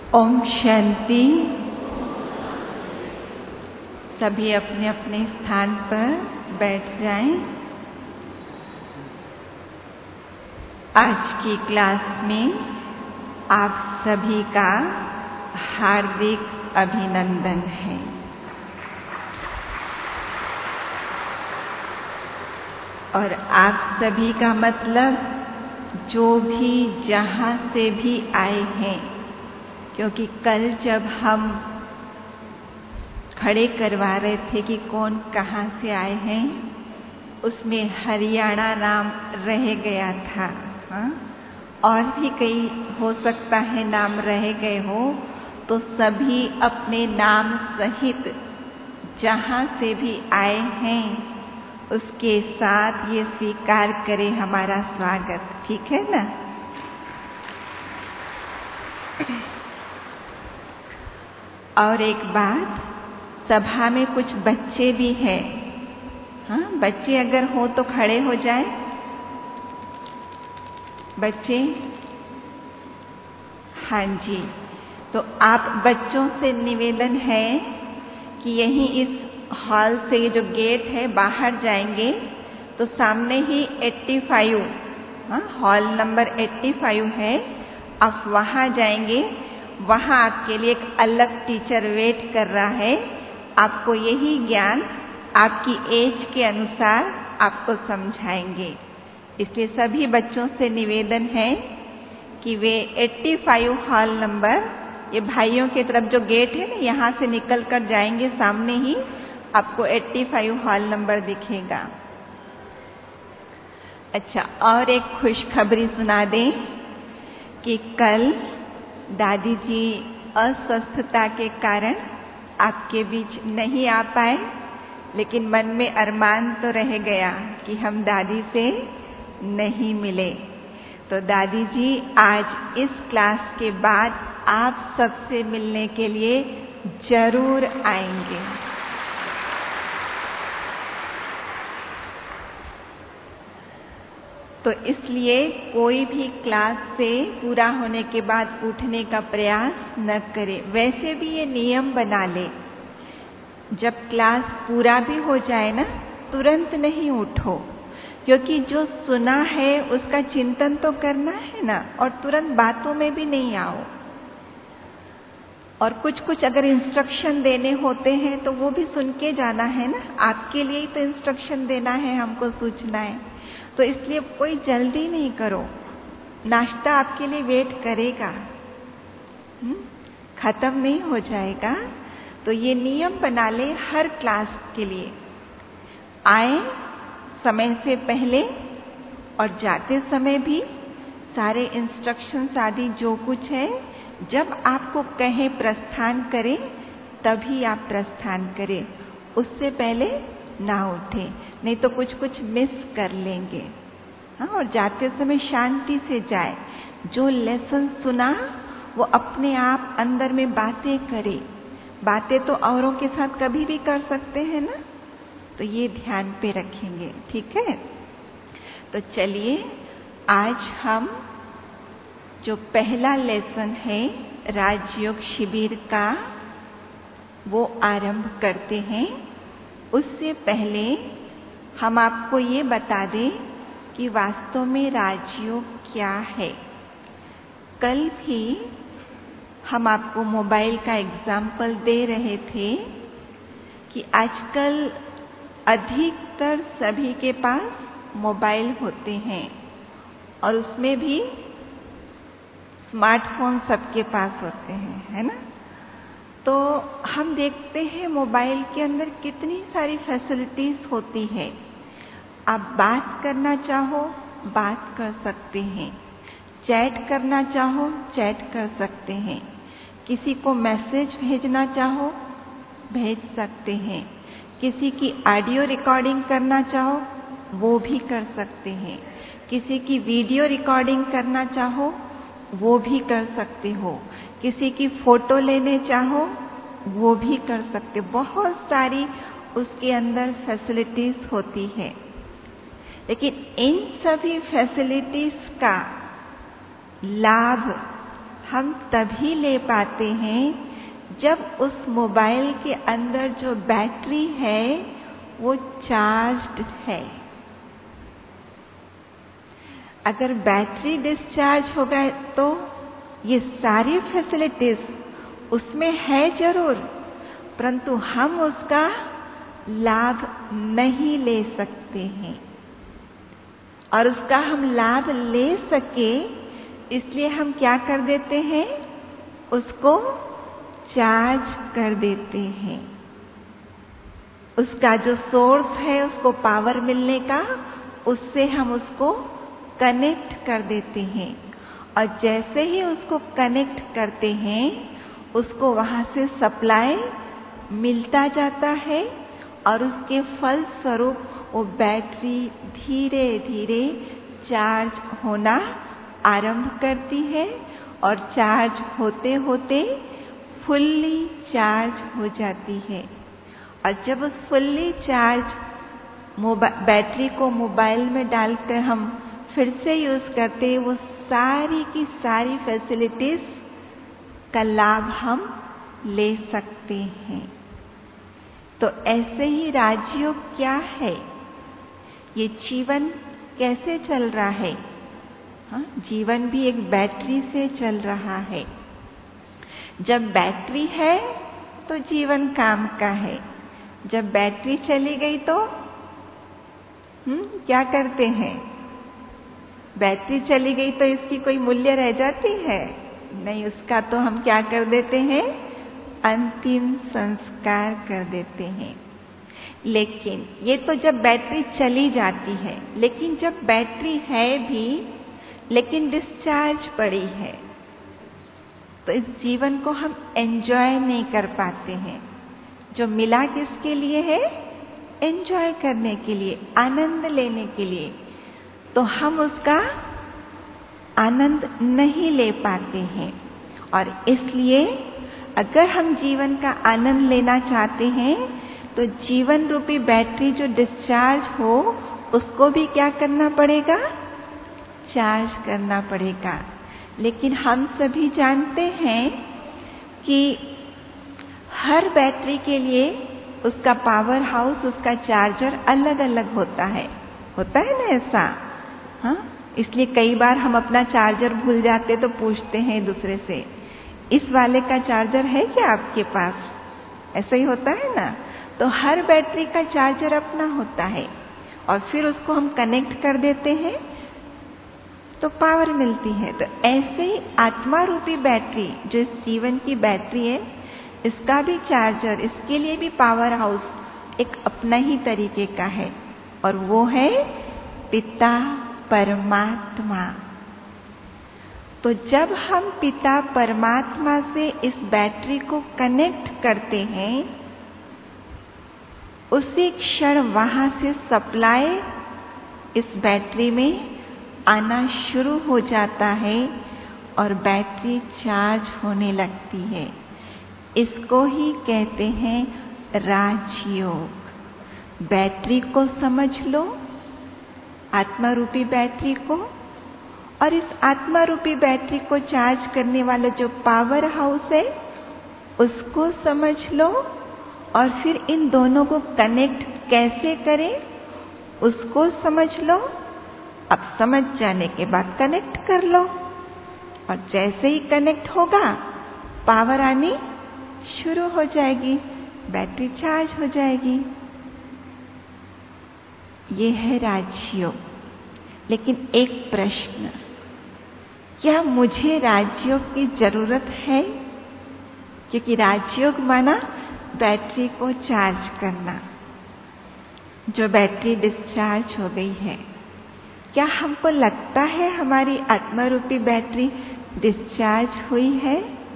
ओम शांति। सभी अपने अपने स्थान पर बैठ जाएं। आज की क्लास में आप सभी का हार्दिक अभिनंदन है। और आप सभी का मतलब जो भी जहाँ से भी आए हैं, क्योंकि कल जब हम खड़े करवा रहे थे कि कौन कहाँ से आए हैं, उसमें हरियाणा नाम रह गया था। हाँ? और भी कई हो सकता है नाम रह गए हो, तो सभी अपने नाम सहित जहाँ से भी आए हैं उसके साथ ये स्वीकार करें हमारा स्वागत। ठीक है ना? और एक बात, सभा में कुछ बच्चे भी हैं। हाँ, बच्चे अगर हो तो खड़े हो जाए। बच्चे, हाँ जी। तो आप बच्चों से निवेदन है कि यहीं इस हॉल से जो गेट है बाहर जाएंगे तो सामने ही 85, हाँ, हॉल नंबर 85 है। आप वहाँ जाएंगे, वहाँ आपके लिए एक अलग टीचर वेट कर रहा है। आपको यही ज्ञान आपकी एज के अनुसार आपको समझाएंगे। इसलिए सभी बच्चों से निवेदन है कि वे 85 हॉल नंबर, ये भाइयों की तरफ जो गेट है ना, यहाँ से निकल कर जाएंगे, सामने ही आपको 85 हॉल नंबर दिखेगा। अच्छा, और एक खुशखबरी सुना दें कि कल दादी जी अस्वस्थता के कारण आपके बीच नहीं आ पाए, लेकिन मन में अरमान तो रह गया कि हम दादी से नहीं मिले। तो दादी जी आज इस क्लास के बाद आप सबसे मिलने के लिए जरूर आएंगे। तो इसलिए कोई भी क्लास से पूरा होने के बाद उठने का प्रयास न करे। वैसे भी ये नियम बना ले, जब क्लास पूरा भी हो जाए ना, तुरंत नहीं उठो, क्योंकि जो सुना है उसका चिंतन तो करना है ना, और तुरंत बातों में भी नहीं आओ। और कुछ कुछ अगर इंस्ट्रक्शन देने होते हैं तो वो भी सुन के जाना है ना, आपके लिए ही तो इंस्ट्रक्शन देना है, हमको सूचना है। तो इसलिए कोई जल्दी नहीं करो, नाश्ता आपके लिए वेट करेगा, खत्म नहीं हो जाएगा। तो ये नियम बना ले हर क्लास के लिए, आए समय से पहले और जाते समय भी सारे इंस्ट्रक्शंस आदि जो कुछ है, जब आपको कहे प्रस्थान करें तभी आप प्रस्थान करें, उससे पहले ना उठे, नहीं तो कुछ कुछ मिस कर लेंगे। हाँ, और जाते समय शांति से जाए। जो लेसन सुना वो अपने आप अंदर में बातें करे। बातें तो औरों के साथ कभी भी कर सकते हैं ना, तो ये ध्यान पे रखेंगे। ठीक है? तो चलिए आज हम जो पहला लेसन है राजयोग शिविर का, वो आरंभ करते हैं। उससे पहले हम आपको ये बता दें कि वास्तव में राजयोग क्या है। कल भी हम आपको मोबाइल का एग्जाम्पल दे रहे थे कि आजकल अधिकतर सभी के पास मोबाइल होते हैं, और उसमें भी स्मार्टफोन सबके पास होते हैं, है ना? तो हम देखते हैं मोबाइल के अंदर कितनी सारी फैसिलिटीज होती है। आप बात करना चाहो बात कर सकते हैं, चैट करना चाहो चैट कर सकते हैं, किसी को मैसेज भेजना चाहो भेज सकते हैं, किसी की ऑडियो रिकॉर्डिंग करना चाहो वो भी कर सकते हैं, किसी की वीडियो रिकॉर्डिंग करना चाहो वो भी कर सकते हो, किसी की फोटो लेने चाहो वो भी कर सकते। बहुत सारी उसके अंदर फैसिलिटीज होती है, लेकिन इन सभी फैसिलिटीज का लाभ हम तभी ले पाते हैं जब उस मोबाइल के अंदर जो बैटरी है वो चार्ज्ड है। अगर बैटरी डिस्चार्ज हो गए तो ये सारी फैसिलिटीज उसमें है जरूर, परंतु हम उसका लाभ नहीं ले सकते हैं। और उसका हम लाभ ले सके इसलिए हम क्या कर देते हैं, उसको चार्ज कर देते हैं। उसका जो सोर्स है उसको पावर मिलने का, उससे हम उसको कनेक्ट कर देते हैं। और जैसे ही उसको कनेक्ट करते हैं उसको वहां से सप्लाई मिलता जाता है और उसके फल स्वरूप वो बैटरी धीरे धीरे चार्ज होना आरंभ करती है और चार्ज होते होते फुल्ली चार्ज हो जाती है। और जब उस फुल्ली चार्ज बैटरी को मोबाइल में डालकर हम फिर से यूज करते हैं, वो सारी की सारी फैसिलिटीज का लाभ हम ले सकते हैं। तो ऐसे ही राजयोग क्या है, ये जीवन कैसे चल रहा है? हाँ, जीवन भी एक बैटरी से चल रहा है। जब बैटरी है तो जीवन काम का है, जब बैटरी चली गई तो क्या करते हैं? बैटरी चली गई तो इसकी कोई मूल्य रह जाती है? नहीं, उसका तो हम क्या कर देते हैं, अंतिम संस्कार कर देते हैं। लेकिन ये तो जब बैटरी चली जाती है, लेकिन जब बैटरी है भी लेकिन डिस्चार्ज पड़ी है तो इस जीवन को हम एंजॉय नहीं कर पाते हैं। जो मिला किसके लिए है? एंजॉय करने के लिए, आनंद लेने के लिए। तो हम उसका आनंद नहीं ले पाते हैं। और इसलिए अगर हम जीवन का आनंद लेना चाहते हैं तो जीवन रूपी बैटरी जो डिस्चार्ज हो उसको भी क्या करना पड़ेगा? चार्ज करना पड़ेगा। लेकिन हम सभी जानते हैं कि हर बैटरी के लिए उसका पावर हाउस, उसका चार्जर अलग अलग होता है ना ऐसा? हाँ, इसलिए कई बार हम अपना चार्जर भूल जाते तो पूछते हैं दूसरे से, इस वाले का चार्जर है क्या आपके पास? ऐसा ही होता है ना। तो हर बैटरी का चार्जर अपना होता है और फिर उसको हम कनेक्ट कर देते हैं तो पावर मिलती है। तो ऐसे ही आत्मा रूपी बैटरी जो इस जीवन की बैटरी है, इसका भी चार्जर, इसके लिए भी पावर हाउस एक अपना ही तरीके का है और वो है पिता परमात्मा। तो जब हम पिता परमात्मा से इस बैटरी को कनेक्ट करते हैं, उसी क्षण वहां से सप्लाई इस बैटरी में आना शुरू हो जाता है और बैटरी चार्ज होने लगती है। इसको ही कहते हैं राजयोग। बैटरी को समझ लो, आत्मा रूपी बैटरी को, और इस आत्मा रूपी बैटरी को चार्ज करने वाला जो पावर हाउस है उसको समझ लो, और फिर इन दोनों को कनेक्ट कैसे करें उसको समझ लो। अब समझ जाने के बाद कनेक्ट कर लो, और जैसे ही कनेक्ट होगा पावर आनी शुरू हो जाएगी, बैटरी चार्ज हो जाएगी। ये है राजयोग। लेकिन एक प्रश्न, क्या मुझे राजयोग की जरूरत है? क्योंकि राजयोग माना बैटरी को चार्ज करना। जो बैटरी डिस्चार्ज हो गई है, क्या हमको लगता है हमारी आत्मा रूपी बैटरी डिस्चार्ज हुई है?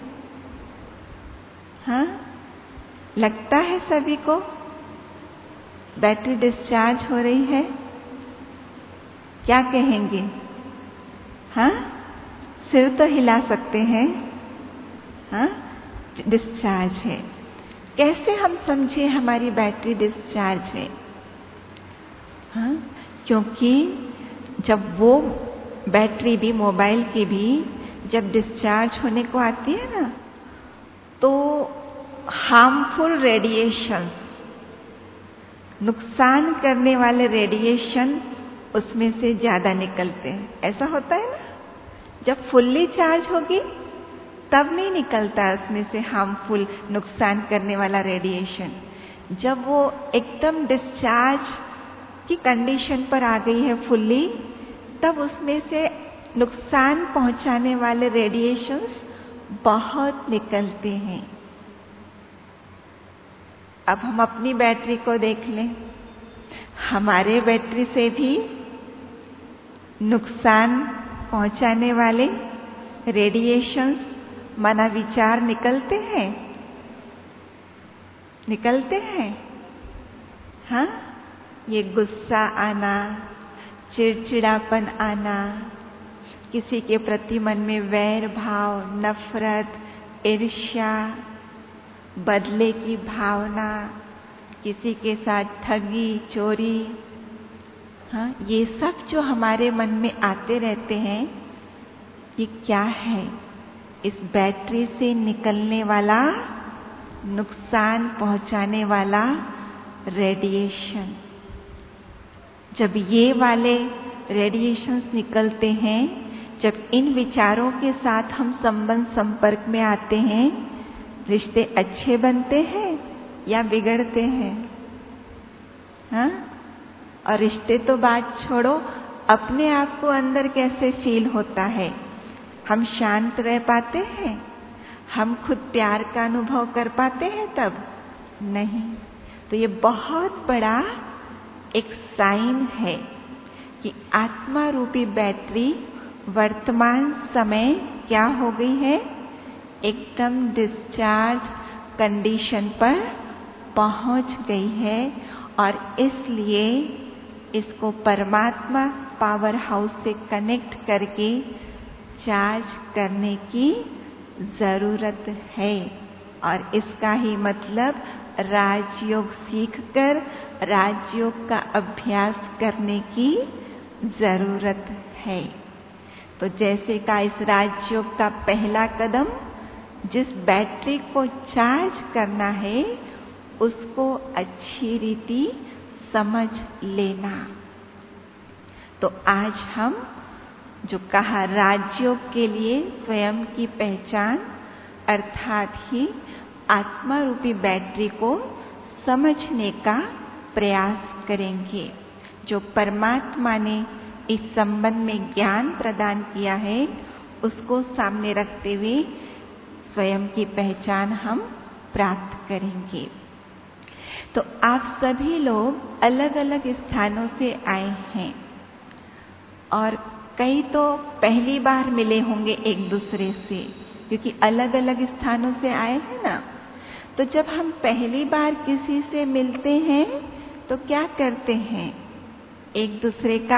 हाँ, लगता है सभी को बैटरी डिस्चार्ज हो रही है? क्या कहेंगे? हाँ, सिर तो हिला सकते हैं। हाँ, डिस्चार्ज है। कैसे हम समझे हमारी बैटरी डिस्चार्ज है? हाँ, क्योंकि जब वो बैटरी भी, मोबाइल की भी जब डिस्चार्ज होने को आती है ना, तो हार्मफुल रेडिएशन, नुकसान करने वाले रेडिएशन उसमें से ज्यादा निकलते हैं। ऐसा होता है ना, जब फुल्ली चार्ज होगी तब नहीं निकलता उसमें से हार्मफुल, नुकसान करने वाला रेडिएशन। जब वो एकदम डिस्चार्ज की कंडीशन पर आ गई है फुल्ली, तब उसमें से नुकसान पहुंचाने वाले रेडिएशंस बहुत निकलते हैं। अब हम अपनी बैटरी को देख लें, हमारे बैटरी से भी नुकसान पहुंचाने वाले रेडिएशंस माना विचार निकलते हैं, निकलते हैं। हाँ, ये गुस्सा आना, चिड़चिड़ापन आना, किसी के प्रति मन में वैर भाव, नफरत, ईर्ष्या, बदले की भावना, किसी के साथ ठगी, चोरी, हाँ, ये सब जो हमारे मन में आते रहते हैं, ये क्या है? इस बैटरी से निकलने वाला, नुकसान पहुंचाने वाला रेडिएशन। जब ये वाले रेडिएशंस निकलते हैं, जब इन विचारों के साथ हम संबंध संपर्क में आते हैं, रिश्ते अच्छे बनते हैं या बिगड़ते हैं? हाँ? और रिश्ते तो बात छोड़ो, अपने आप को अंदर कैसे फील होता है? हम शांत रह पाते हैं? हम खुद प्यार का अनुभव कर पाते हैं तब? नहीं। तो ये बहुत बड़ा एक साइन है कि आत्मा रूपी बैटरी वर्तमान समय क्या हो गई है? एकदम डिस्चार्ज कंडीशन पर पहुंच गई है, और इसलिए इसको परमात्मा पावर हाउस से कनेक्ट करके चार्ज करने की जरूरत है। और इसका ही मतलब राजयोग सीखकर राजयोग का अभ्यास करने की जरूरत है। तो जैसे का इस राजयोग का पहला कदम, जिस बैटरी को चार्ज करना है उसको अच्छी रीति समझ लेना। तो आज हम जो कहा राजयोग के लिए स्वयं की पहचान, अर्थात ही आत्मा रूपी बैटरी को समझने का प्रयास करेंगे। जो परमात्मा ने इस संबंध में ज्ञान प्रदान किया है, उसको सामने रखते हुए स्वयं की पहचान हम प्राप्त करेंगे। तो आप सभी लोग अलग अलग स्थानों से आए हैं, और कई तो पहली बार मिले होंगे एक दूसरे से, क्योंकि अलग अलग स्थानों से आए हैं ना। तो जब हम पहली बार किसी से मिलते हैं तो क्या करते हैं? एक दूसरे का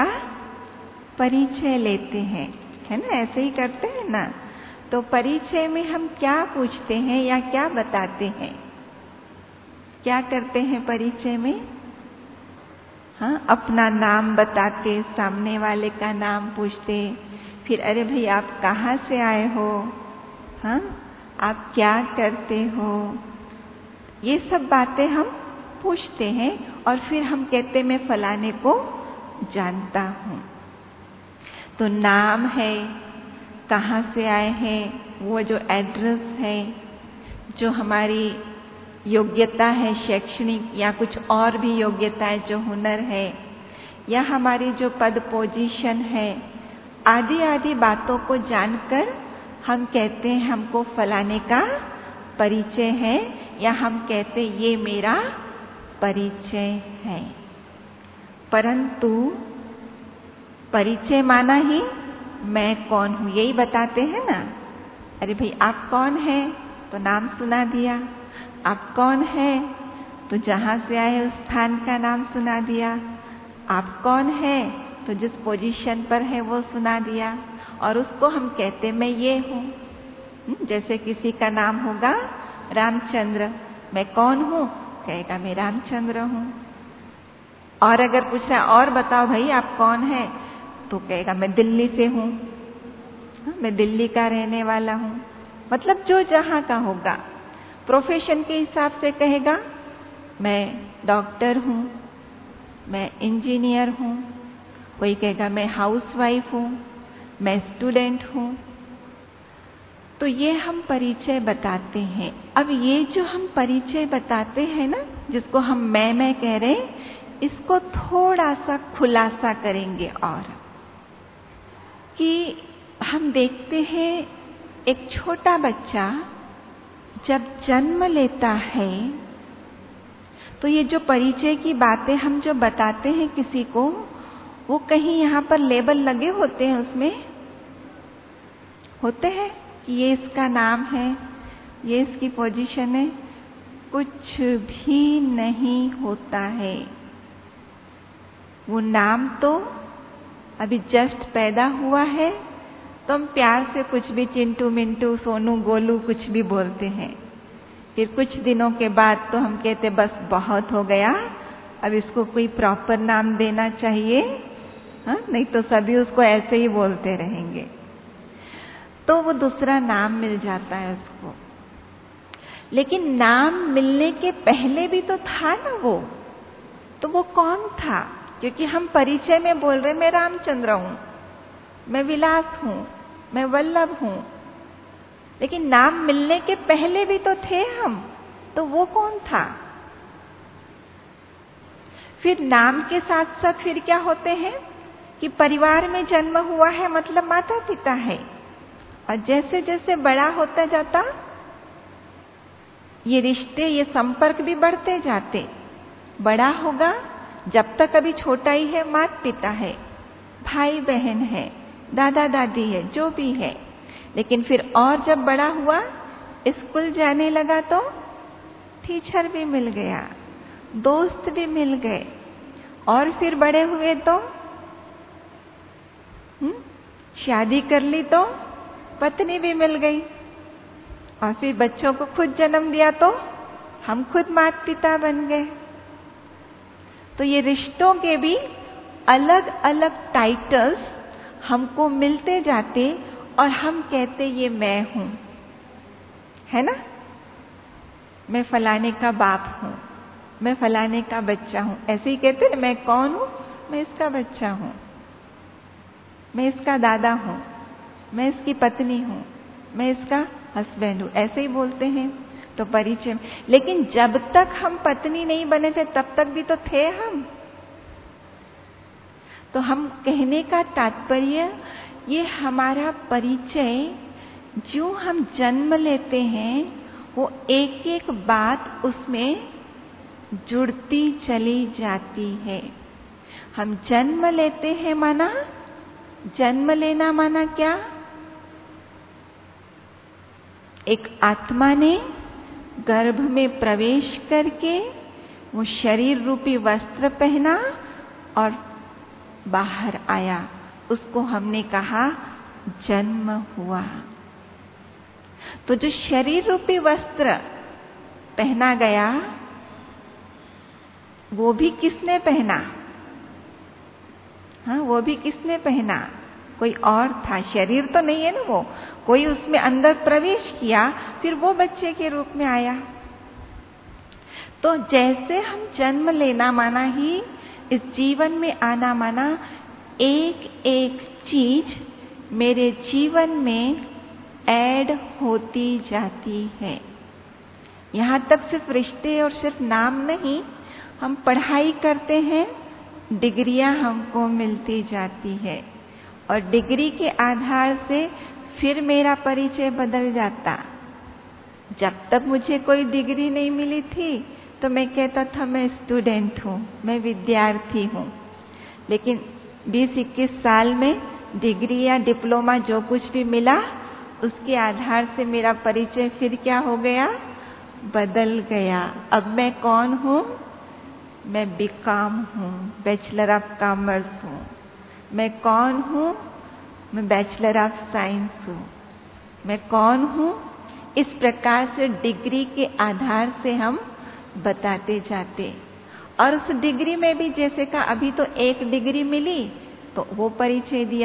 परिचय लेते हैं, है ना? ऐसे ही करते हैं ना। तो परिचय में हम क्या पूछते हैं या क्या बताते हैं? क्या करते हैं परिचय में? हाँ, अपना नाम बताते, सामने वाले का नाम पूछते, फिर अरे भाई आप कहाँ से आए हो? हाँ, आप क्या करते हो? ये सब बातें हम पूछते हैं, और फिर हम कहते मैं फलाने को जानता हूँ। तो नाम है, कहाँ से आए हैं, वो जो एड्रेस है, जो हमारी योग्यता है शैक्षणिक या कुछ और भी योग्यता है, जो हुनर है, या हमारी जो पद पोजीशन है, आदि आदि बातों को जानकर हम कहते हैं हमको फलाने का परिचय है, या हम कहते ये मेरा परिचय है। परंतु परिचय माना ही मैं कौन हूँ, यही बताते हैं ना। अरे भाई आप कौन हैं? तो नाम सुना दिया। आप कौन हैं? तो जहाँ से आए उस स्थान का नाम सुना दिया। आप कौन हैं? तो जिस पोजीशन पर है वो सुना दिया, और उसको हम कहते मैं ये हूँ। जैसे किसी का नाम होगा रामचंद्र, मैं कौन हूँ? कहेगा मैं रामचंद्र हूँ। और अगर पूछा और बताओ भाई आप कौन हैं, तो कहेगा मैं दिल्ली से हूँ। मैं दिल्ली का रहने वाला हूँ, मतलब जो जहाँ का होगा। प्रोफेशन के हिसाब से कहेगा मैं डॉक्टर हूँ, मैं इंजीनियर हूँ, कोई कहेगा मैं हाउसवाइफ हूँ, मैं स्टूडेंट हूँ। तो ये हम परिचय बताते हैं। अब ये जो हम परिचय बताते हैं ना, जिसको हम मैं कह रहे हैं, इसको थोड़ा सा खुलासा करेंगे। और कि हम देखते हैं एक छोटा बच्चा जब जन्म लेता है तो ये जो परिचय की बातें हम जो बताते हैं किसी को, वो कहीं यहाँ पर लेबल लगे होते हैं, उसमें होते हैं कि ये इसका नाम है, ये इसकी पोजीशन है, कुछ भी नहीं होता है। वो नाम तो अभी जस्ट पैदा हुआ है तो हम प्यार से कुछ भी चिंटू मिंटू सोनू गोलू कुछ भी बोलते हैं। फिर कुछ दिनों के बाद तो हम कहते बस बहुत हो गया, अब इसको कोई प्रॉपर नाम देना चाहिए, हाँ? नहीं तो सभी उसको ऐसे ही बोलते रहेंगे। तो वो दूसरा नाम मिल जाता है उसको। लेकिन नाम मिलने के पहले भी तो था ना वो, तो वो कौन था? क्योंकि हम परिचय में बोल रहे मैं रामचंद्र हूं, मैं विलास हूं, मैं वल्लभ हूं, लेकिन नाम मिलने के पहले भी तो थे हम, तो वो कौन था? फिर नाम के साथ साथ फिर क्या होते हैं कि परिवार में जन्म हुआ है मतलब माता पिता है, और जैसे जैसे बड़ा होता जाता ये रिश्ते, ये संपर्क भी बढ़ते जाते। बड़ा होगा, जब तक अभी छोटा ही है, माता पिता है, भाई बहन है, दादा दादी है, जो भी है। लेकिन फिर और जब बड़ा हुआ, स्कूल जाने लगा तो टीचर भी मिल गया, दोस्त भी मिल गए, और फिर बड़े हुए तो शादी कर ली तो पत्नी भी मिल गई, और फिर बच्चों को खुद जन्म दिया तो हम खुद माता पिता बन गए। तो ये रिश्तों के भी अलग अलग टाइटल्स हमको मिलते जाते, और हम कहते ये मैं हूं, है ना? मैं फलाने का बाप हूं, मैं फलाने का बच्चा हूं, ऐसे ही कहते हैं। मैं कौन हूं? मैं इसका बच्चा हूं, मैं इसका दादा हूं, मैं इसकी पत्नी हूं, मैं इसका हस्बैंड हूं, ऐसे ही बोलते हैं। तो परिचय। लेकिन जब तक हम पत्नी नहीं बने थे तब तक भी तो थे हम। तो हम कहने का तात्पर्य, ये हमारा परिचय जो हम जन्म लेते हैं वो एक एक बात उसमें जुड़ती चली जाती है। हम जन्म लेते हैं माना, जन्म लेना माना क्या? एक आत्मा ने गर्भ में प्रवेश करके वो शरीर रूपी वस्त्र पहना और बाहर आया, उसको हमने कहा जन्म हुआ। तो जो शरीर रूपी वस्त्र पहना गया वो भी किसने पहना? हाँ, वो भी किसने पहना? कोई और था, शरीर तो नहीं है ना वो, कोई उसमें अंदर प्रवेश किया, फिर वो बच्चे के रूप में आया। तो जैसे हम जन्म लेना माना ही इस जीवन में आना माना, एक एक चीज मेरे जीवन में ऐड होती जाती है। यहाँ तक सिर्फ रिश्ते और सिर्फ नाम नहीं, हम पढ़ाई करते हैं, डिग्रियां हमको मिलती जाती है, और डिग्री के आधार से फिर मेरा परिचय बदल जाता। जब तक मुझे कोई डिग्री नहीं मिली थी तो मैं कहता था मैं स्टूडेंट हूँ, मैं विद्यार्थी हूँ। लेकिन 20-21 साल में डिग्री या डिप्लोमा जो कुछ भी मिला, उसके आधार से मेरा परिचय फिर क्या हो गया? बदल गया। अब मैं कौन हूँ? मैं बीकॉम हूँ, बैचलर ऑफ कॉमर्स हूँ। मैं कौन हूँ? मैं बैचलर ऑफ साइंस हूँ। मैं कौन हूँ? इस प्रकार से डिग्री के आधार से हम बताते जाते। और उस डिग्री में भी जैसे का अभी तो एक डिग्री मिली तो वो परिचय दिया,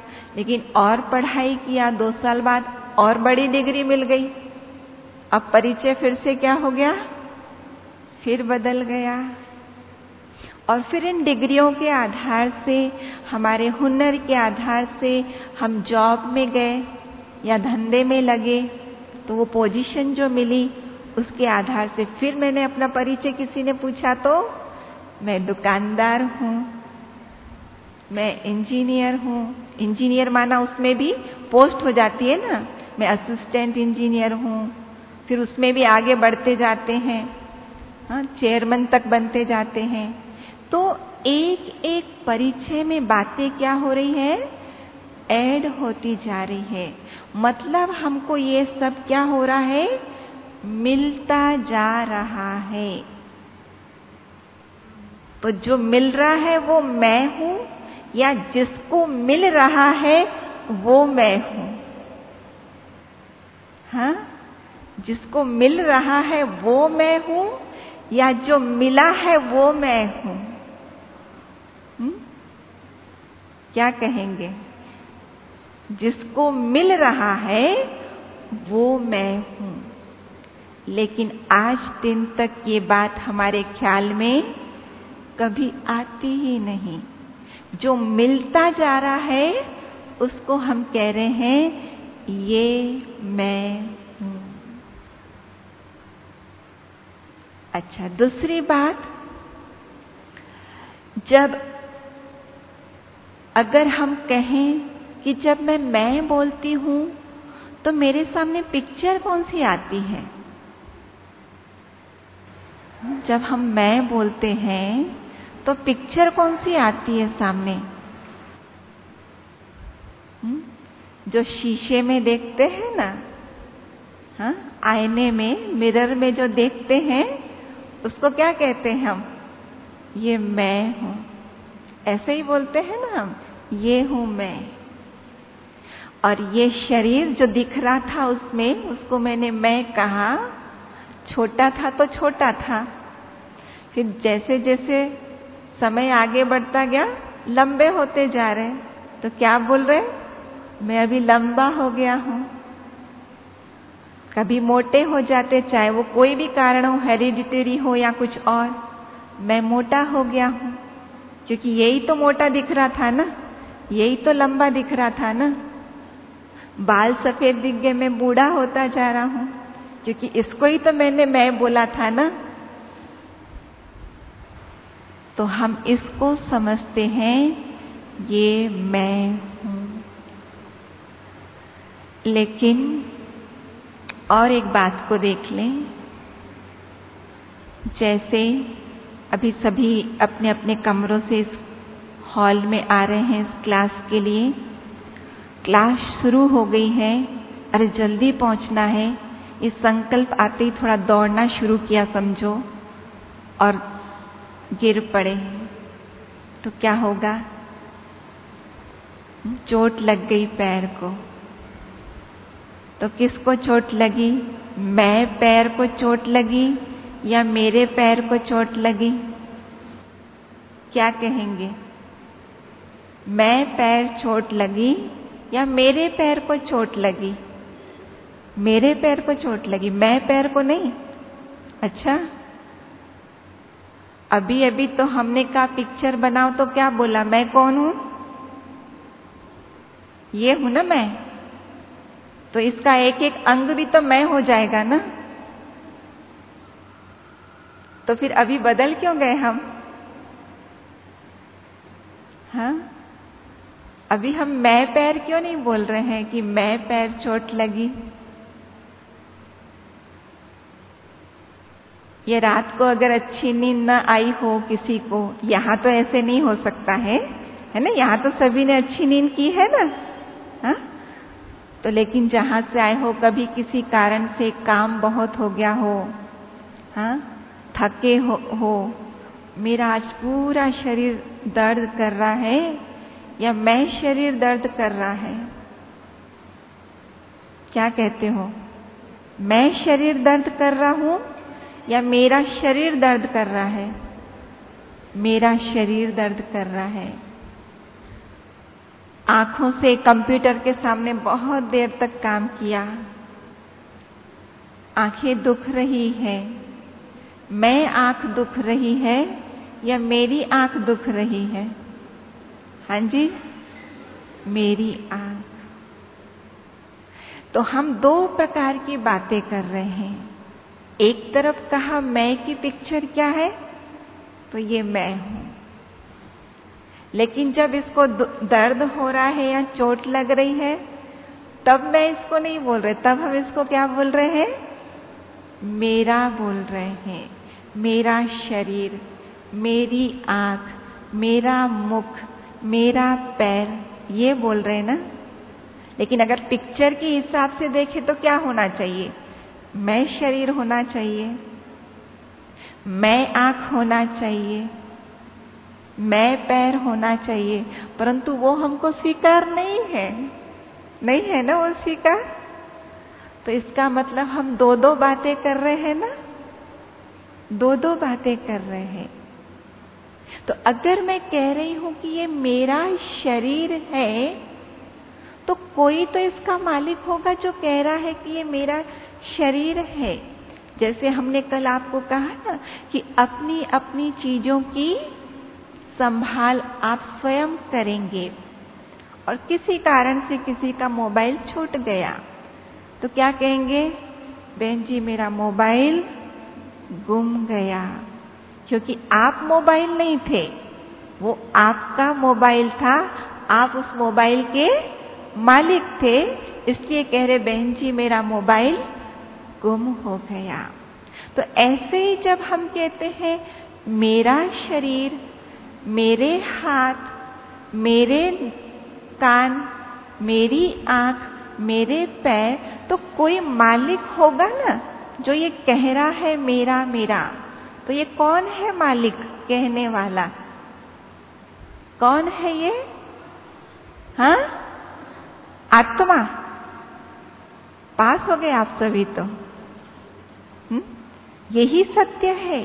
लेकिन और पढ़ाई किया, 2 साल बाद और बड़ी डिग्री मिल गई। अब परिचय फिर से क्या हो गया, फिर बदल गया। और फिर इन डिग्रियों के आधार से, हमारे हुनर के आधार से हम जॉब में गए या धंधे में लगे, तो वो पोजीशन जो मिली उसके आधार से फिर मैंने अपना परिचय, किसी ने पूछा तो मैं दुकानदार हूँ, मैं इंजीनियर हूँ। इंजीनियर माना उसमें भी पोस्ट हो जाती है ना, मैं असिस्टेंट इंजीनियर हूँ, फिर उसमें भी आगे बढ़ते जाते हैं, हाँ, चेयरमैन तक बनते जाते हैं। तो एक एक परिचय में बातें क्या हो रही है, ऐड होती जा रही है। मतलब हमको ये सब क्या हो रहा है, मिलता जा रहा है। तो जो मिल रहा है वो मैं हूं, या जिसको मिल रहा है वो मैं हूं? हाँ, जिसको मिल रहा है वो मैं हूं, या जो मिला है वो मैं हूं? क्या कहेंगे? जिसको मिल रहा है वो मैं हूं। लेकिन आज दिन तक ये बात हमारे ख्याल में कभी आती ही नहीं। जो मिलता जा रहा है उसको हम कह रहे हैं ये मैं हूं। अच्छा, दूसरी बात, जब अगर हम कहें कि जब मैं बोलती हूं तो मेरे सामने पिक्चर कौन सी आती है? जब हम मैं बोलते हैं तो पिक्चर कौन सी आती है सामने? जो शीशे में देखते हैं ना, हाँ, आईने में, मिरर में जो देखते हैं उसको क्या कहते हैं हम? ये मैं हूं। ऐसे ही बोलते हैं ना हम, ये हूं मैं। और ये शरीर जो दिख रहा था उसमें, उसको मैंने मैं कहा। छोटा था तो छोटा था, फिर जैसे जैसे समय आगे बढ़ता गया लंबे होते जा रहे, तो क्या बोल रहे, मैं अभी लंबा हो गया हूं। कभी मोटे हो जाते, चाहे वो कोई भी कारण हो, हेरिडिटरी हो या कुछ और, मैं मोटा हो गया हूं, क्योंकि यही तो मोटा दिख रहा था ना, यही तो लंबा दिख रहा था ना। बाल सफेद दिख गए, मैं बूढ़ा होता जा रहा हूं, क्योंकि इसको ही तो मैंने मैं बोला था ना। तो हम इसको समझते हैं ये मैं हूं। लेकिन और एक बात को देख लें, जैसे अभी सभी अपने अपने कमरों से इस हॉल में आ रहे हैं इस क्लास के लिए, क्लास शुरू हो गई है, अरे जल्दी पहुंचना है, इस संकल्प आते ही थोड़ा दौड़ना शुरू किया समझो, और गिर पड़े तो क्या होगा? चोट लग गई पैर को। तो किसको चोट लगी? मैं पैर को चोट लगी या मेरे पैर को चोट लगी? क्या कहेंगे? मैं पैर चोट लगी या मेरे पैर को चोट लगी? मेरे पैर को चोट लगी, मैं पैर को नहीं। अच्छा, अभी अभी तो हमने कहा पिक्चर बनाओ, तो क्या बोला? मैं कौन हूं? ये हूं ना मैं। तो इसका एक एक अंग भी तो मैं हो जाएगा ना। तो फिर अभी बदल क्यों गए हम? हाँ, अभी हम मैं पैर क्यों नहीं बोल रहे हैं कि मैं पैर चोट लगी? ये रात को अगर अच्छी नींद न आई हो किसी को, यहाँ तो ऐसे नहीं हो सकता है ना, यहाँ तो सभी ने अच्छी नींद की है ना, हाँ? तो लेकिन जहां से आए हो, कभी किसी कारण से काम बहुत हो गया हो, हाँ, थके हो, मेरा आज पूरा शरीर दर्द कर रहा है, या मैं शरीर दर्द कर रहा है? क्या कहते हो? मैं शरीर दर्द कर रहा हूं या मेरा शरीर दर्द कर रहा है? मेरा शरीर दर्द कर रहा है। आंखों से कंप्यूटर के सामने बहुत देर तक काम किया, आंखें दुख रही है, मैं आंख दुख रही है या मेरी आंख दुख रही है? हाँ जी, मेरी आंख। तो हम दो प्रकार की बातें कर रहे हैं। एक तरफ कहा मैं की पिक्चर क्या है, तो ये मैं हूं। लेकिन जब इसको दर्द हो रहा है या चोट लग रही है, तब मैं इसको नहीं बोल रहे, तब हम इसको क्या बोल रहे हैं? मेरा बोल रहे हैं। मेरा शरीर, मेरी आंख, मेरा मुख, मेरा पैर, ये बोल रहे हैं ना। लेकिन अगर पिक्चर के हिसाब से देखें तो क्या होना चाहिए? मैं शरीर होना चाहिए, मैं आंख होना चाहिए, मैं पैर होना चाहिए, परंतु वो हमको स्वीकार नहीं है, नहीं है ना वो स्वीकार। तो इसका मतलब हम दो दो बातें कर रहे हैं ना, दो दो बातें कर रहे हैं। तो अगर मैं कह रही हूं कि ये मेरा शरीर है, तो कोई तो इसका मालिक होगा जो कह रहा है कि ये मेरा शरीर है। जैसे हमने कल आपको कहा ना कि अपनी अपनी चीजों की संभाल आप स्वयं करेंगे, और किसी कारण से किसी का मोबाइल छूट गया तो क्या कहेंगे? बहन जी मेरा मोबाइल गुम गया। क्योंकि आप मोबाइल नहीं थे, वो आपका मोबाइल था, आप उस मोबाइल के मालिक थे, इसलिए कह रहे बहन जी मेरा मोबाइल गुम हो गया। तो ऐसे ही जब हम कहते हैं मेरा शरीर, मेरे हाथ, मेरे कान, मेरी आंख, मेरे पैर, तो कोई मालिक होगा ना जो ये कह रहा है मेरा मेरा। तो ये कौन है मालिक कहने वाला? कौन है ये? हाँ, आत्मा। पास हो गए आप सभी तो। यही सत्य है।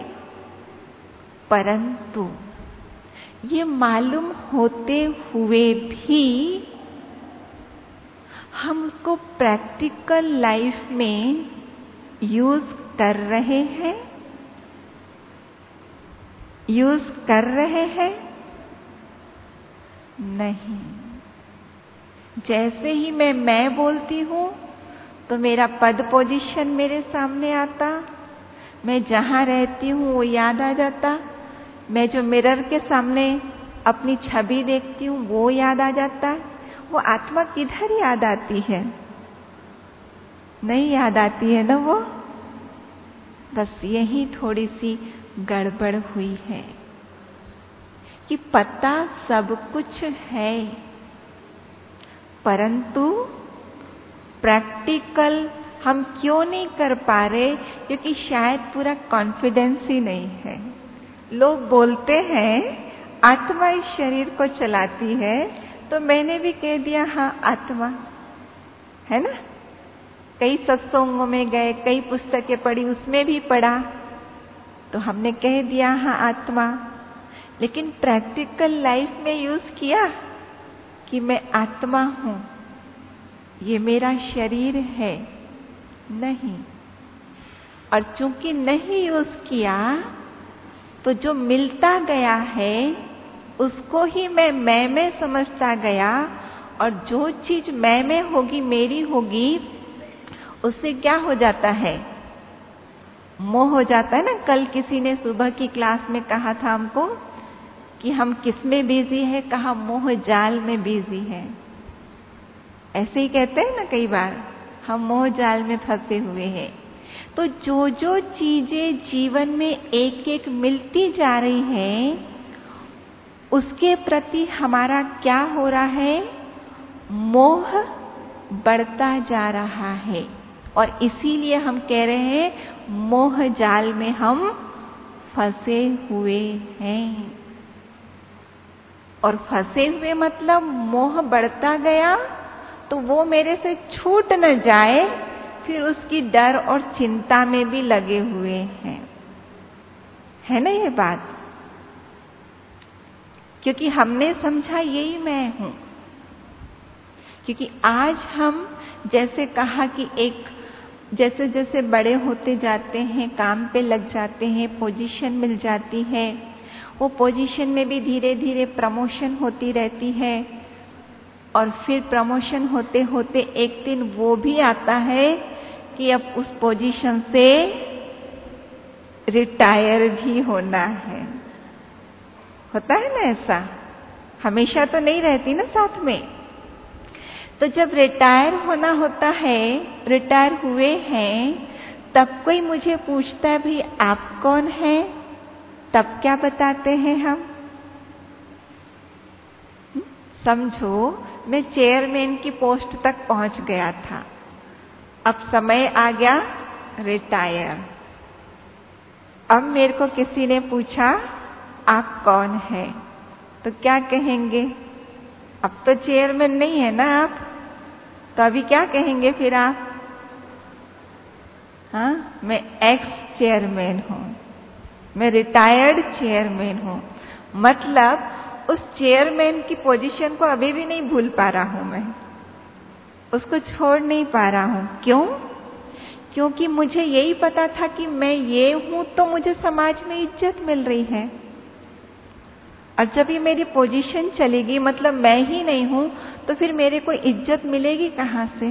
परंतु ये मालूम होते हुए भी हम उसको प्रैक्टिकल लाइफ में यूज कर रहे हैं, यूज कर रहे हैं नहीं। जैसे ही मैं बोलती हूं तो मेरा पद पोजीशन मेरे सामने आता, मैं जहां रहती हूं वो याद आ जाता, मैं जो मिरर के सामने अपनी छवि देखती हूं वो याद आ जाता है। वो आत्मा किधर याद आती है? नहीं याद आती है ना वो। बस यही थोड़ी सी गड़बड़ हुई है कि पता सब कुछ है, परंतु प्रैक्टिकल हम क्यों नहीं कर पा रहे? क्योंकि शायद पूरा कॉन्फिडेंस ही नहीं है। लोग बोलते हैं आत्मा इस शरीर को चलाती है, तो मैंने भी कह दिया हाँ आत्मा है ना। कई सत्संगों में गए, कई पुस्तकें पढ़ी, उसमें भी पढ़ा, तो हमने कह दिया हाँ आत्मा। लेकिन प्रैक्टिकल लाइफ में यूज किया कि मैं आत्मा हूं, ये मेरा शरीर है? नहीं। और चूंकि नहीं यूज किया तो जो मिलता गया है उसको ही मैं में समझता गया, और जो चीज मैं में होगी, मेरी होगी, उससे क्या हो जाता है? मोह हो जाता है ना। कल किसी ने सुबह की क्लास में कहा था हमको कि हम किस में बिजी है, कहा मोह जाल में बिजी है। ऐसे ही कहते हैं ना कई बार, हम मोह जाल में फंसे हुए हैं। तो जो जो चीजें जीवन में एक एक मिलती जा रही हैं, उसके प्रति हमारा क्या हो रहा है? मोह बढ़ता जा रहा है। और इसीलिए हम कह रहे हैं मोह जाल में हम फंसे हुए हैं। और फंसे हुए मतलब मोह बढ़ता गया तो वो मेरे से छूट न जाए, फिर उसकी डर और चिंता में भी लगे हुए हैं, है ना ये बात। क्योंकि हमने समझा यही मैं हूं, क्योंकि आज हम जैसे कहा कि जैसे जैसे बड़े होते जाते हैं, काम पे लग जाते हैं, पोजीशन मिल जाती है, वो पोजीशन में भी धीरे धीरे प्रमोशन होती रहती है और फिर प्रमोशन होते होते एक दिन वो भी आता है कि अब उस पोजीशन से रिटायर भी होना है। होता है ना ऐसा? हमेशा तो नहीं रहती ना साथ में। तो जब रिटायर होना होता है, रिटायर हुए हैं, तब कोई मुझे पूछता है भाई आप कौन हैं? तब क्या बताते हैं हम? समझो मैं चेयरमैन की पोस्ट तक पहुंच गया था, अब समय आ गया रिटायर। अब मेरे को किसी ने पूछा आप कौन है, तो क्या कहेंगे? अब तो चेयरमैन नहीं है ना आप, तो अभी क्या कहेंगे फिर आप? हाँ, मैं एक्स चेयरमैन हूँ, मैं रिटायर्ड चेयरमैन हूँ। मतलब उस चेयरमैन की पोजीशन को अभी भी नहीं भूल पा रहा हूँ, मैं उसको छोड़ नहीं पा रहा हूँ। क्यों? क्योंकि मुझे यही पता था कि मैं ये हूँ तो मुझे समाज में इज्जत मिल रही है, और जब ये मेरी पोजीशन चलेगी, मतलब मैं ही नहीं हूं, तो फिर मेरे को इज्जत मिलेगी कहां से?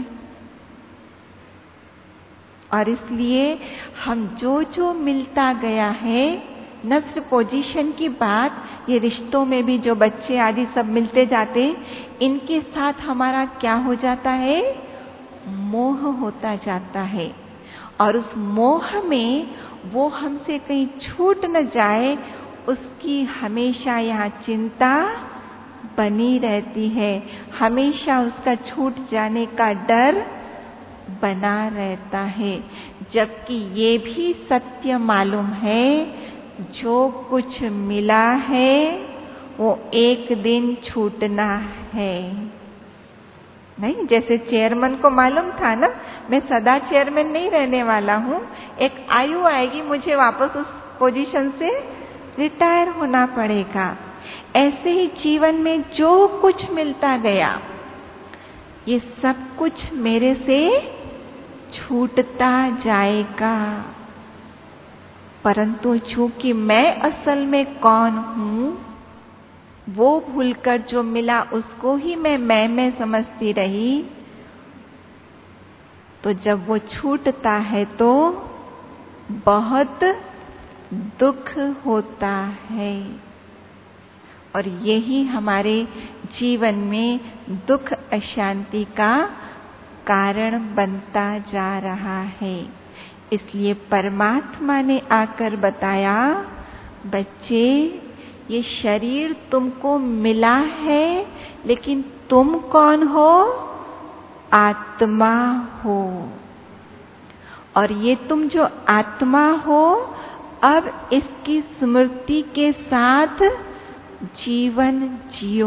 और इसलिए हम जो मिलता गया है, न सिर्फ पोजीशन की बात, ये रिश्तों में भी जो बच्चे आदि सब मिलते जाते, इनके साथ हमारा क्या हो जाता है? मोह होता जाता है। और उस मोह में वो हमसे कहीं छूट न जाए, उसकी हमेशा यहाँ चिंता बनी रहती है, हमेशा उसका छूट जाने का डर बना रहता है। जबकि ये भी सत्य मालूम है, जो कुछ मिला है वो एक दिन छूटना है। नहीं, जैसे चेयरमैन को मालूम था ना, मैं सदा चेयरमैन नहीं रहने वाला हूँ, एक आयु आएगी मुझे वापस उस पोजीशन से रिटायर होना पड़ेगा। ऐसे ही जीवन में जो कुछ मिलता गया, ये सब कुछ मेरे से छूटता जाएगा। परंतु चूंकि मैं असल में कौन हूँ, वो भूलकर जो मिला उसको ही मैं समझती रही, तो जब वो छूटता है तो बहुत दुख होता है। और यही हमारे जीवन में दुख अशांति का कारण बनता जा रहा है। इसलिए परमात्मा ने आकर बताया, बच्चे ये शरीर तुमको मिला है, लेकिन तुम कौन हो? आत्मा हो। और ये तुम जो आत्मा हो, अब इसकी स्मृति के साथ जीवन जियो।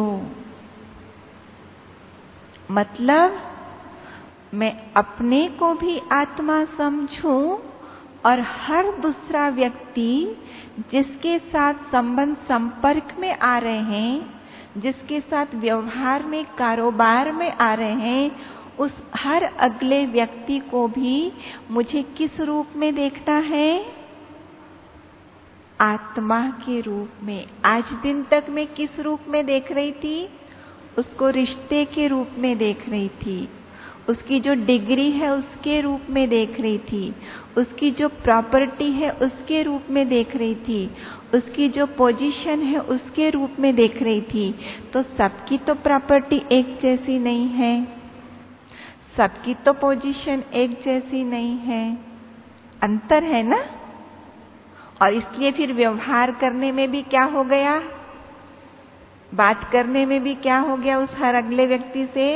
मतलब मैं अपने को भी आत्मा समझूं और हर दूसरा व्यक्ति जिसके साथ संबंध संपर्क में आ रहे हैं, जिसके साथ व्यवहार में, कारोबार में आ रहे हैं, उस हर अगले व्यक्ति को भी मुझे किस रूप में देखना है? आत्मा के रूप में। आज दिन तक मैं किस रूप में देख रही थी? उसको रिश्ते के रूप में देख रही थी, उसकी जो डिग्री है उसके रूप में देख रही थी, उसकी जो प्रॉपर्टी है उसके रूप में देख रही थी, उसकी जो पोजीशन है उसके रूप में देख रही थी। तो सबकी तो प्रॉपर्टी एक जैसी नहीं है, सबकी तो पोजीशन एक जैसी नहीं है, अंतर है ना। और इसलिए फिर व्यवहार करने में भी क्या हो गया? बात करने में भी क्या हो गया? उस हर अगले व्यक्ति से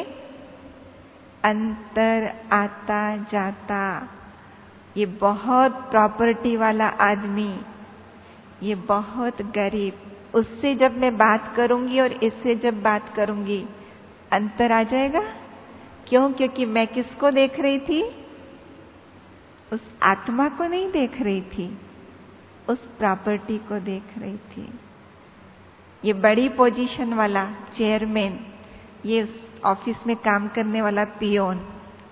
अंतर आता जाता। ये बहुत प्रॉपर्टी वाला आदमी, ये बहुत गरीब, उससे जब मैं बात करूंगी और इससे जब बात करूंगी, अंतर आ जाएगा। क्यों? क्योंकि मैं किसको देख रही थी? उस आत्मा को नहीं देख रही थी, उस प्रॉपर्टी को देख रही थी। ये बड़ी पोजीशन वाला चेयरमैन, ये ऑफिस में काम करने वाला पियोन।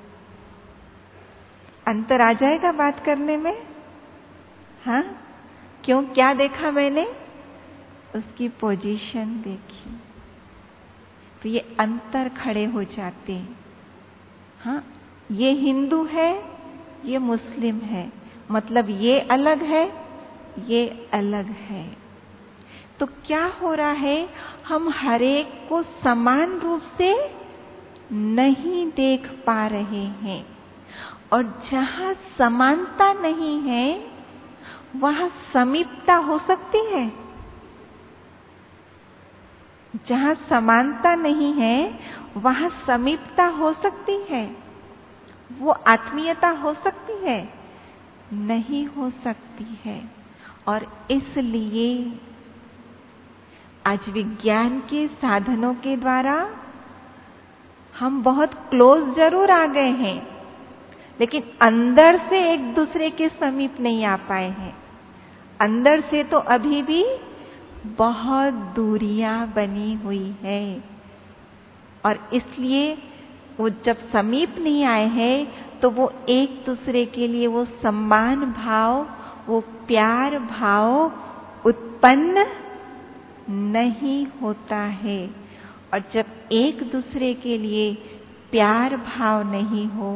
अंतर आ जाएगा बात करने में? हाँ, क्यों? क्या देखा मैंने? उसकी पोजीशन देखी, तो ये अंतर खड़े हो जाते हैं। हाँ, ये हिंदू है, ये मुस्लिम है, मतलब ये अलग है, ये अलग है। तो क्या हो रहा है, हम हरेक को समान रूप से नहीं देख पा रहे हैं, और जहां समानता नहीं है वहां समीपता हो सकती है। जहां समानता नहीं है वहां समीपता हो सकती है, वो आत्मीयता हो सकती है? नहीं हो सकती है। और इसलिए आज विज्ञान के साधनों के द्वारा हम बहुत क्लोज जरूर आ गए हैं, लेकिन अंदर से एक दूसरे के समीप नहीं आ पाए हैं। अंदर से तो अभी भी बहुत दूरियां बनी हुई है, और इसलिए वो जब समीप नहीं आए हैं तो वो एक दूसरे के लिए वो सम्मान भाव, वो प्यार भाव उत्पन्न नहीं होता है। और जब एक दूसरे के लिए प्यार भाव नहीं हो,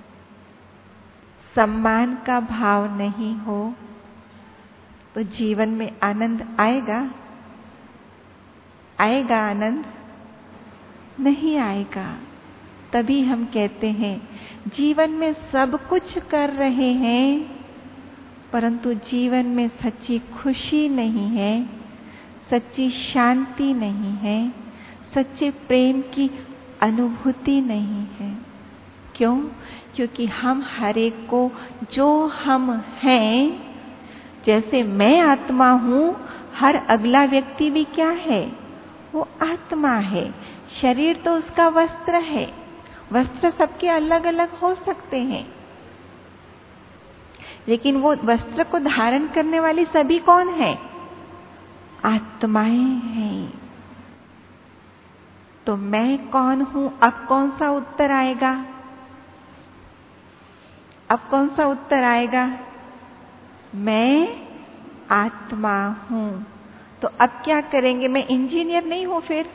सम्मान का भाव नहीं हो, तो जीवन में आनंद आएगा? आएगा आनंद? नहीं आएगा। तभी हम कहते हैं जीवन में सब कुछ कर रहे हैं, परंतु जीवन में सच्ची खुशी नहीं है, सच्ची शांति नहीं है, सच्चे प्रेम की अनुभूति नहीं है। क्यों? क्योंकि हम हर एक को जो हम हैं, जैसे मैं आत्मा हूं, हर अगला व्यक्ति भी क्या है? वो आत्मा है। शरीर तो उसका वस्त्र है, वस्त्र सबके अलग अलग हो सकते हैं, लेकिन वो वस्त्र को धारण करने वाली सभी कौन है? आत्माएं हैं। तो मैं कौन हूं? अब कौन सा उत्तर आएगा? अब कौन सा उत्तर आएगा? मैं आत्मा हूं। तो अब क्या करेंगे? मैं इंजीनियर नहीं हूं, फिर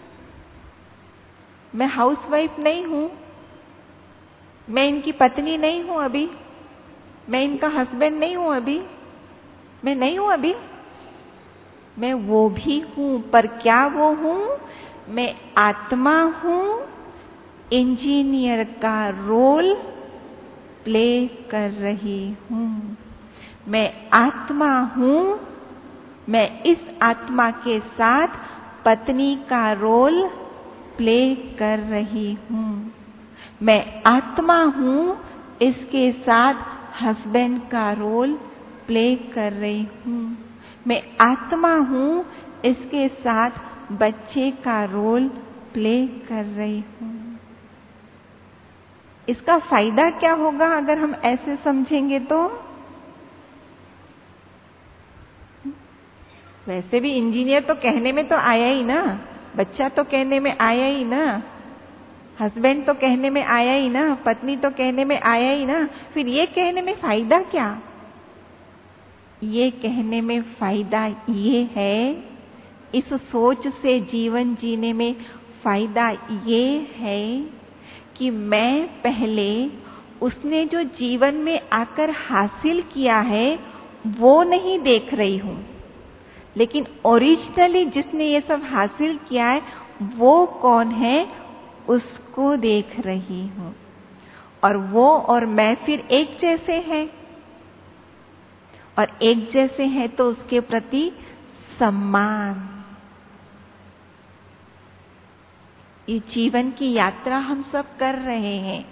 मैं हाउसवाइफ नहीं हूं, मैं इनकी पत्नी नहीं हूं अभी, मैं इनका हस्बैंड नहीं हूं अभी, मैं नहीं हूं अभी। मैं वो भी हूं, पर क्या वो हूं? मैं आत्मा हूं, इंजीनियर का रोल प्ले कर रही हूं। मैं आत्मा हूं, मैं इस आत्मा के साथ पत्नी का रोल प्ले कर रही हूं। मैं आत्मा हूं, इसके साथ हस्बैंड का रोल प्ले कर रही हूं। मैं आत्मा हूं, इसके साथ बच्चे का रोल प्ले कर रही हूं। इसका फायदा क्या होगा अगर हम ऐसे समझेंगे तो? वैसे भी इंजीनियर तो कहने में तो आया ही ना, बच्चा तो कहने में आया ही ना, हस्बैंड तो कहने में आया ही ना, पत्नी तो कहने में आया ही ना, फिर ये कहने में फायदा क्या? ये कहने में फायदा ये है, इस सोच से जीवन जीने में फायदा ये है कि मैं पहले उसने जो जीवन में आकर हासिल किया है वो नहीं देख रही हूं, लेकिन ओरिजिनली जिसने ये सब हासिल किया है वो कौन है, उसको देख रही हूं। और वो और मैं फिर एक जैसे हैं, और एक जैसे हैं तो उसके प्रति सम्मान। ये जीवन की यात्रा हम सब कर रहे हैं।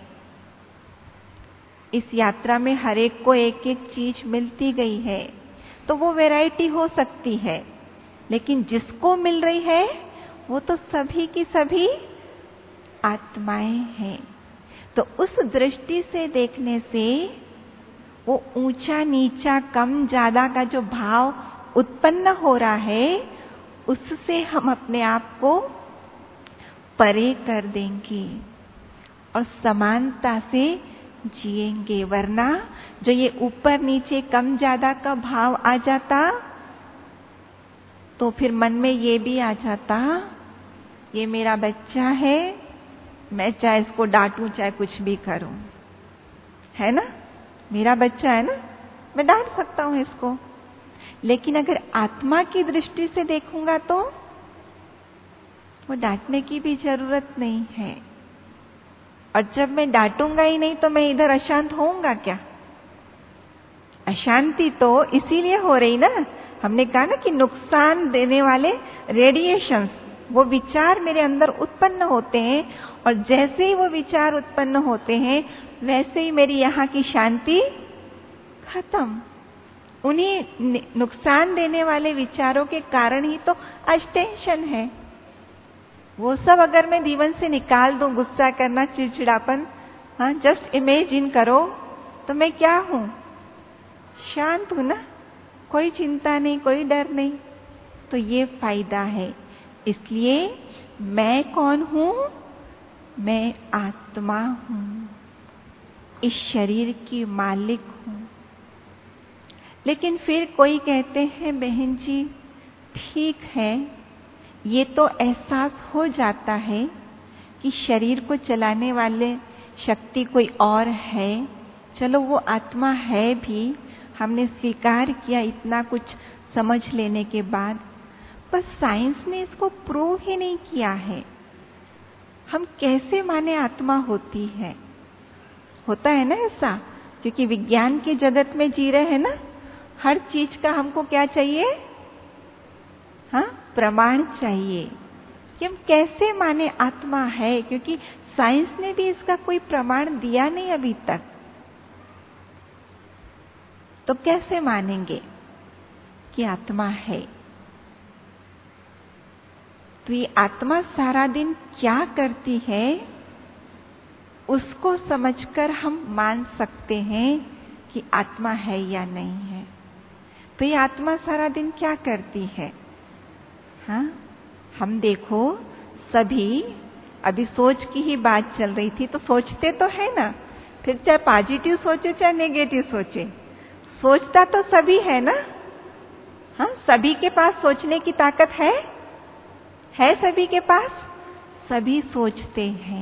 इस यात्रा में हर एक को एक एक चीज मिलती गई है, तो वो वैरायटी हो सकती है, लेकिन जिसको मिल रही है वो तो सभी की सभी आत्माएं हैं। तो उस दृष्टि से देखने से वो ऊंचा नीचा कम ज्यादा का जो भाव उत्पन्न हो रहा है, उससे हम अपने आप को परे कर देंगे और समानता से जिएंगे। वरना जो ये ऊपर नीचे कम ज्यादा का भाव आ जाता तो फिर मन में ये भी आ जाता, ये मेरा बच्चा है, मैं चाहे इसको डांटूं चाहे कुछ भी करूं, है ना, मेरा बच्चा है ना, मैं डांट सकता हूं इसको। लेकिन अगर आत्मा की दृष्टि से देखूंगा तो वो डांटने की भी जरूरत नहीं है। और जब मैं डांटूंगा ही नहीं तो मैं इधर अशांत होऊंगा क्या? अशांति तो इसीलिए हो रही ना, हमने कहा ना कि नुकसान देने वाले रेडिएशंस, वो विचार मेरे अंदर उत्पन्न होते हैं और जैसे ही वो विचार उत्पन्न होते हैं वैसे ही मेरी यहाँ की शांति खत्म। उन्हीं नुकसान देने वाले विचारों के कारण ही तो आज टेंशन है। वो सब अगर मैं जीवन से निकाल दूं, गुस्सा करना, चिड़चिड़ापन, हाँ, जस्ट इमेजिन करो तो मैं क्या हूं? शांत हूं ना, कोई चिंता नहीं, कोई डर नहीं। तो ये फायदा है। इसलिए मैं कौन हूं? मैं आत्मा हूं, इस शरीर की मालिक हूं। लेकिन फिर कोई कहते हैं बहन जी ठीक है, ये तो एहसास हो जाता है कि शरीर को चलाने वाले शक्ति कोई और है, चलो वो आत्मा है भी, हमने स्वीकार किया इतना कुछ समझ लेने के बाद, पर साइंस ने इसको प्रूव ही नहीं किया है। हम कैसे माने आत्मा होती है? होता है ना ऐसा, क्योंकि विज्ञान के जगत में जी रहे हैं ना, हर चीज का हमको क्या चाहिए? हाँ, प्रमाण चाहिए कि हम कैसे माने आत्मा है, क्योंकि साइंस ने भी इसका कोई प्रमाण दिया नहीं अभी तक। तो कैसे मानेंगे कि आत्मा है? तो ये आत्मा सारा दिन क्या करती है उसको समझकर हम मान सकते हैं कि आत्मा है या नहीं है। तो ये आत्मा सारा दिन क्या करती है? हाँ, हम देखो सभी, अभी सोच की ही बात चल रही थी, तो सोचते तो है ना, फिर चाहे पॉजिटिव सोचे चाहे नेगेटिव सोचे, सोचता तो सभी है ना। हाँ, सभी के पास सोचने की ताकत है सभी के पास, सभी सोचते हैं।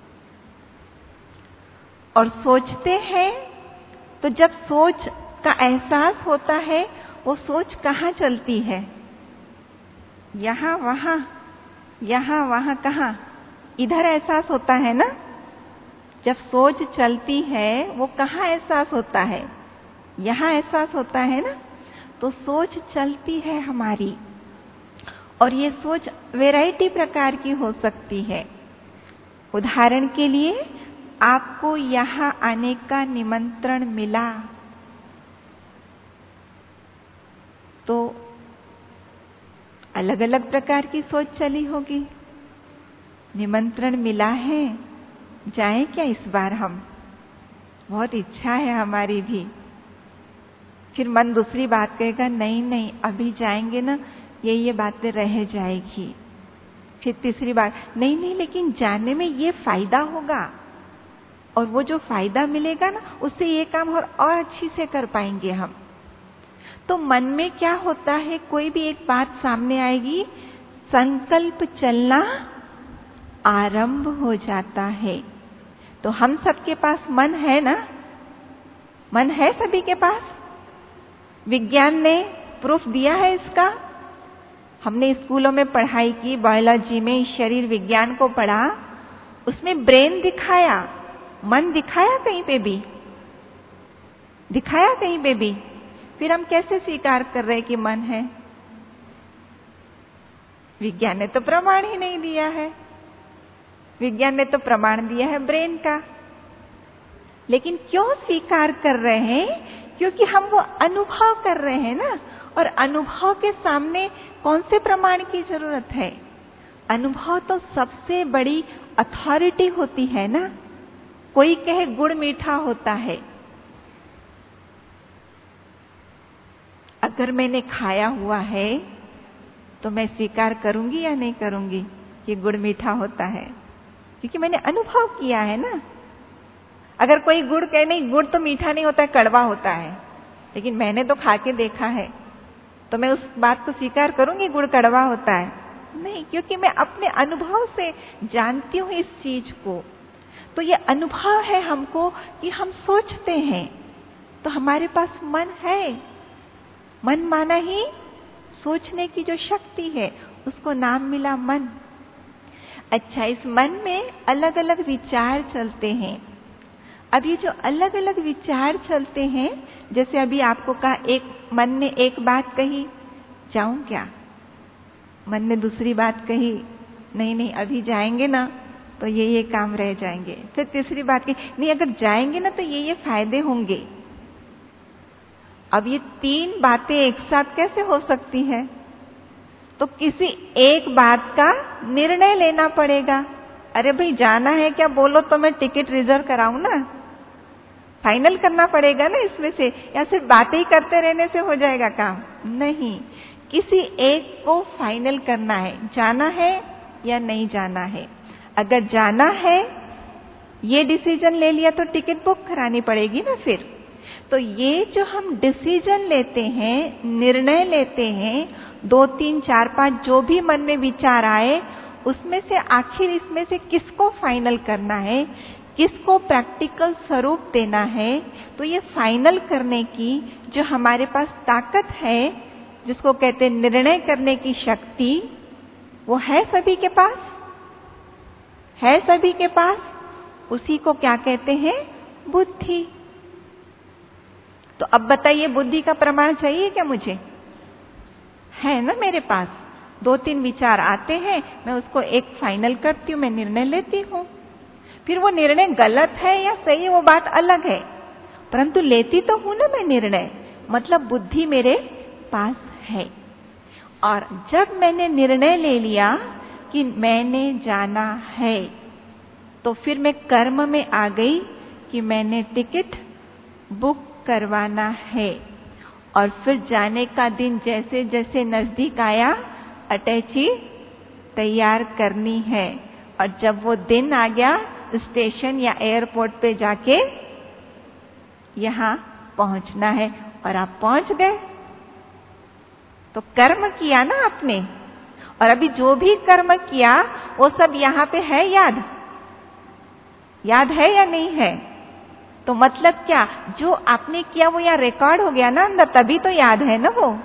और सोचते हैं तो जब सोच का एहसास होता है, वो सोच कहाँ चलती है? यहाँ वहां, यहाँ वहां, कहाँ? इधर एहसास होता है ना। जब सोच चलती है वो कहाँ एहसास होता है? यहाँ एहसास होता है ना। तो सोच चलती है हमारी, और ये सोच वैरायटी प्रकार की हो सकती है। उदाहरण के लिए आपको यहाँ आने का निमंत्रण मिला तो अलग अलग प्रकार की सोच चली होगी। निमंत्रण मिला है, जाएं क्या इस बार हम? बहुत इच्छा है हमारी भी। फिर मन दूसरी बात कहेगा, नहीं नहीं अभी जाएंगे ना, ये बातें रह जाएगी। फिर तीसरी बात, नहीं नहीं लेकिन जाने में ये फायदा होगा, और वो जो फायदा मिलेगा ना उससे ये काम और अच्छी से कर पाएंगे हम। तो मन में क्या होता है, कोई भी एक बात सामने आएगी, संकल्प चलना आरंभ हो जाता है। तो हम सबके पास मन है ना, मन है सभी के पास। विज्ञान ने प्रूफ दिया है इसका। हमने स्कूलों में पढ़ाई की, बायोलॉजी में शरीर विज्ञान को पढ़ा, उसमें ब्रेन दिखाया, मन दिखाया कहीं पे भी? दिखाया कहीं पे भी? फिर हम कैसे स्वीकार कर रहे हैं कि मन है? विज्ञान ने तो प्रमाण ही नहीं दिया है। विज्ञान ने तो प्रमाण दिया है ब्रेन का। लेकिन क्यों स्वीकार कर रहे हैं? क्योंकि हम वो अनुभव कर रहे हैं ना, और अनुभव के सामने कौन से प्रमाण की जरूरत है? अनुभव तो सबसे बड़ी अथॉरिटी होती है ना। कोई कहे गुड़ मीठा होता है, अगर मैंने खाया हुआ है तो मैं स्वीकार करूंगी या नहीं करूंगी? कि गुड़ मीठा होता है, क्योंकि मैंने अनुभव किया है ना। अगर कोई गुड़ कहे नहीं गुड़ तो मीठा नहीं होता है, कड़वा होता है, लेकिन मैंने तो खा के देखा है, तो मैं उस बात को स्वीकार करूंगी गुड़ कड़वा होता है? नहीं, क्योंकि मैं अपने अनुभव से जानती हूं इस चीज को। तो ये अनुभव है हमको कि हम सोचते हैं तो हमारे पास मन है, मन माना ही सोचने की जो शक्ति है, उसको नाम मिला मन। अच्छा, इस मन में अलग अलग विचार चलते हैं। अब ये जो अलग अलग विचार चलते हैं, जैसे अभी आपको कहा एक मन ने एक बात कही, जाऊं क्या? मन ने दूसरी बात कही, नहीं नहीं अभी जाएंगे ना तो ये काम रह जाएंगे। फिर तीसरी बात कही, नहीं अगर जाएंगे ना तो ये फायदे होंगे। अब ये तीन बातें एक साथ कैसे हो सकती है? तो किसी एक बात का निर्णय लेना पड़ेगा। अरे भाई जाना है क्या, बोलो तो मैं टिकट रिजर्व कराऊं ना। फाइनल करना पड़ेगा ना इसमें से, या सिर्फ बातें ही करते रहने से हो जाएगा काम? नहीं, किसी एक को फाइनल करना है, जाना है या नहीं जाना है। अगर जाना है, ये डिसीजन ले लिया तो टिकट बुक करानी पड़ेगी ना फिर। तो ये जो हम डिसीजन लेते हैं, निर्णय लेते हैं, 2, 3, 4, 5 जो भी मन में विचार आए, उसमें से आखिर इसमें से किसको फाइनल करना है, किसको प्रैक्टिकल स्वरूप देना है। तो ये फाइनल करने की जो हमारे पास ताकत है, जिसको कहते हैं निर्णय करने की शक्ति, वो है सभी के पास, है सभी के पास। उसी को क्या कहते हैं? बुद्धि। तो अब बताइए, बुद्धि का प्रमाण चाहिए क्या मुझे? है ना मेरे पास। 2, 3 विचार आते हैं, मैं उसको एक फाइनल करती हूँ, मैं निर्णय लेती हूँ। फिर वो निर्णय गलत है या सही, वो बात अलग है, परंतु लेती तो हूं ना मैं निर्णय, मतलब बुद्धि मेरे पास है। और जब मैंने निर्णय ले लिया कि मैंने जाना है, तो फिर मैं कर्म में आ गई कि मैंने टिकट बुक करवाना है। और फिर जाने का दिन जैसे जैसे नजदीक आया, अटैची तैयार करनी है। और जब वो दिन आ गया, स्टेशन या एयरपोर्ट पे जाके यहां पहुंचना है, और आप पहुंच गए। तो कर्म किया ना आपने, और अभी जो भी कर्म किया वो सब यहां पे है, याद याद है या नहीं है? तो मतलब क्या, जो आपने किया वो यहाँ रिकॉर्ड हो गया ना अंदर, तभी तो याद है ना वो।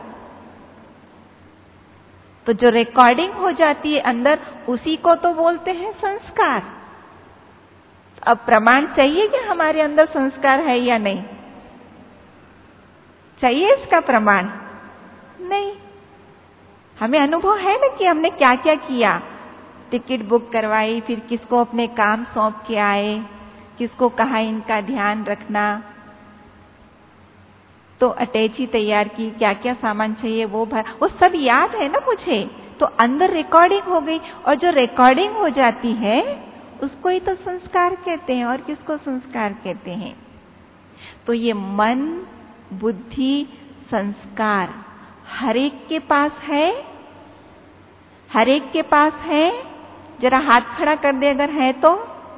तो जो रिकॉर्डिंग हो जाती है अंदर, उसी को तो बोलते हैं संस्कार। अब प्रमाण चाहिए कि हमारे अंदर संस्कार है या नहीं? चाहिए इसका प्रमाण? नहीं। हमें अनुभव है ना कि हमने क्या क्या किया, टिकट बुक करवाई, फिर किसको अपने काम सौंप के आए, किसको कहा इनका ध्यान रखना, तो अटैची तैयार की, क्या क्या सामान चाहिए वो वो सब याद है ना मुझे। तो अंदर रिकॉर्डिंग हो गई, और जो रिकॉर्डिंग हो जाती है उसको ही तो संस्कार कहते हैं। और किसको संस्कार कहते हैं? तो ये मन, बुद्धि, संस्कार हर एक के पास है। हर एक के पास है। जरा हाथ खड़ा कर दे अगर है तो।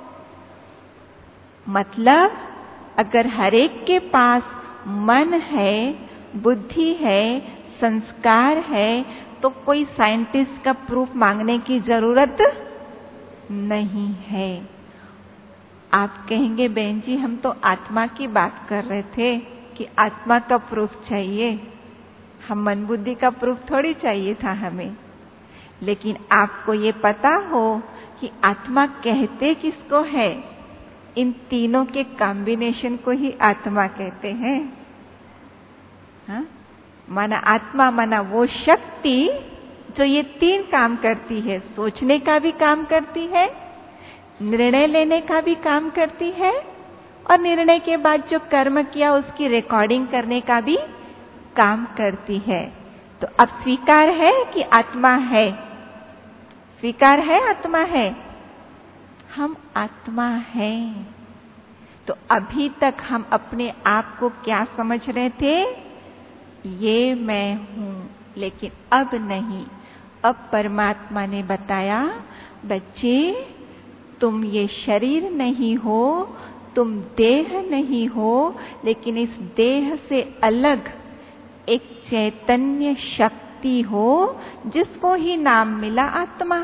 मतलब अगर हर एक के पास मन है, बुद्धि है, संस्कार है, तो कोई साइंटिस्ट का प्रूफ मांगने की जरूरत नहीं है। आप कहेंगे बहन जी हम तो आत्मा की बात कर रहे थे कि आत्मा का प्रूफ चाहिए, हम मन बुद्धि का प्रूफ थोड़ी चाहिए था हमें। लेकिन आपको ये पता हो कि आत्मा कहते किसको है? इन तीनों के कॉम्बिनेशन को ही आत्मा कहते हैं। हाँ? माना आत्मा माना वो शक्ति जो ये तीन काम करती है, सोचने का भी काम करती है, निर्णय लेने का भी काम करती है, और निर्णय के बाद जो कर्म किया उसकी रिकॉर्डिंग करने का भी काम करती है। तो अब स्वीकार है कि आत्मा है, स्वीकार है आत्मा है, हम आत्मा हैं। तो अभी तक हम अपने आप को क्या समझ रहे थे? ये मैं हूं। लेकिन अब नहीं, अब परमात्मा ने बताया बच्चे, तुम ये शरीर नहीं हो, तुम देह नहीं हो, लेकिन इस देह से अलग एक चैतन्य शक्ति हो, जिसको ही नाम मिला आत्मा।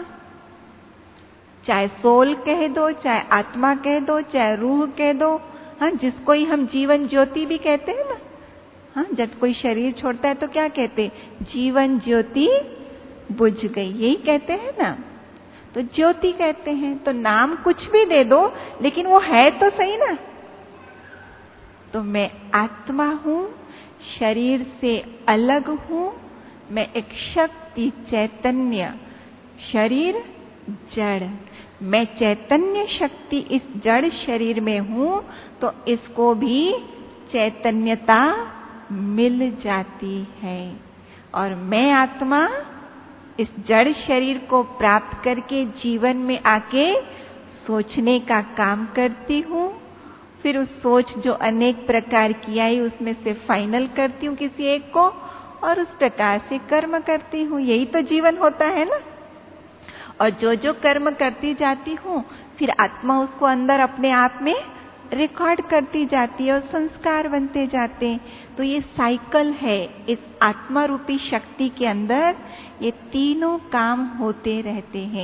चाहे सोल कह दो, चाहे आत्मा कह दो, चाहे रूह कह दो, हाँ, जिसको ही हम जीवन ज्योति भी कहते हैं ना। हाँ, जब कोई शरीर छोड़ता है तो क्या कहते? जीवन ज्योति बुझ गई, यही कहते हैं ना। तो ज्योति कहते हैं, तो नाम कुछ भी दे दो, लेकिन वो है तो सही ना। तो मैं आत्मा हूं, शरीर से अलग हूं, मैं एक शक्ति चैतन्य, शरीर जड़, मैं चैतन्य शक्ति इस जड़ शरीर में हूं, तो इसको भी चैतन्यता मिल जाती है। और मैं आत्मा इस जड़ शरीर को प्राप्त करके जीवन में आके सोचने का काम करती हूँ, फिर उस सोच जो अनेक प्रकार की आई उसमें से फाइनल करती हूँ किसी एक को, और उस प्रकार से कर्म करती हूँ। यही तो जीवन होता है ना। और जो जो कर्म करती जाती हूँ, फिर आत्मा उसको अंदर अपने आप में रिकॉर्ड करती जाती है और संस्कार बनते जाते हैं। तो ये साइकिल है। इस आत्मा रूपी शक्ति के अंदर ये तीनों काम होते रहते हैं।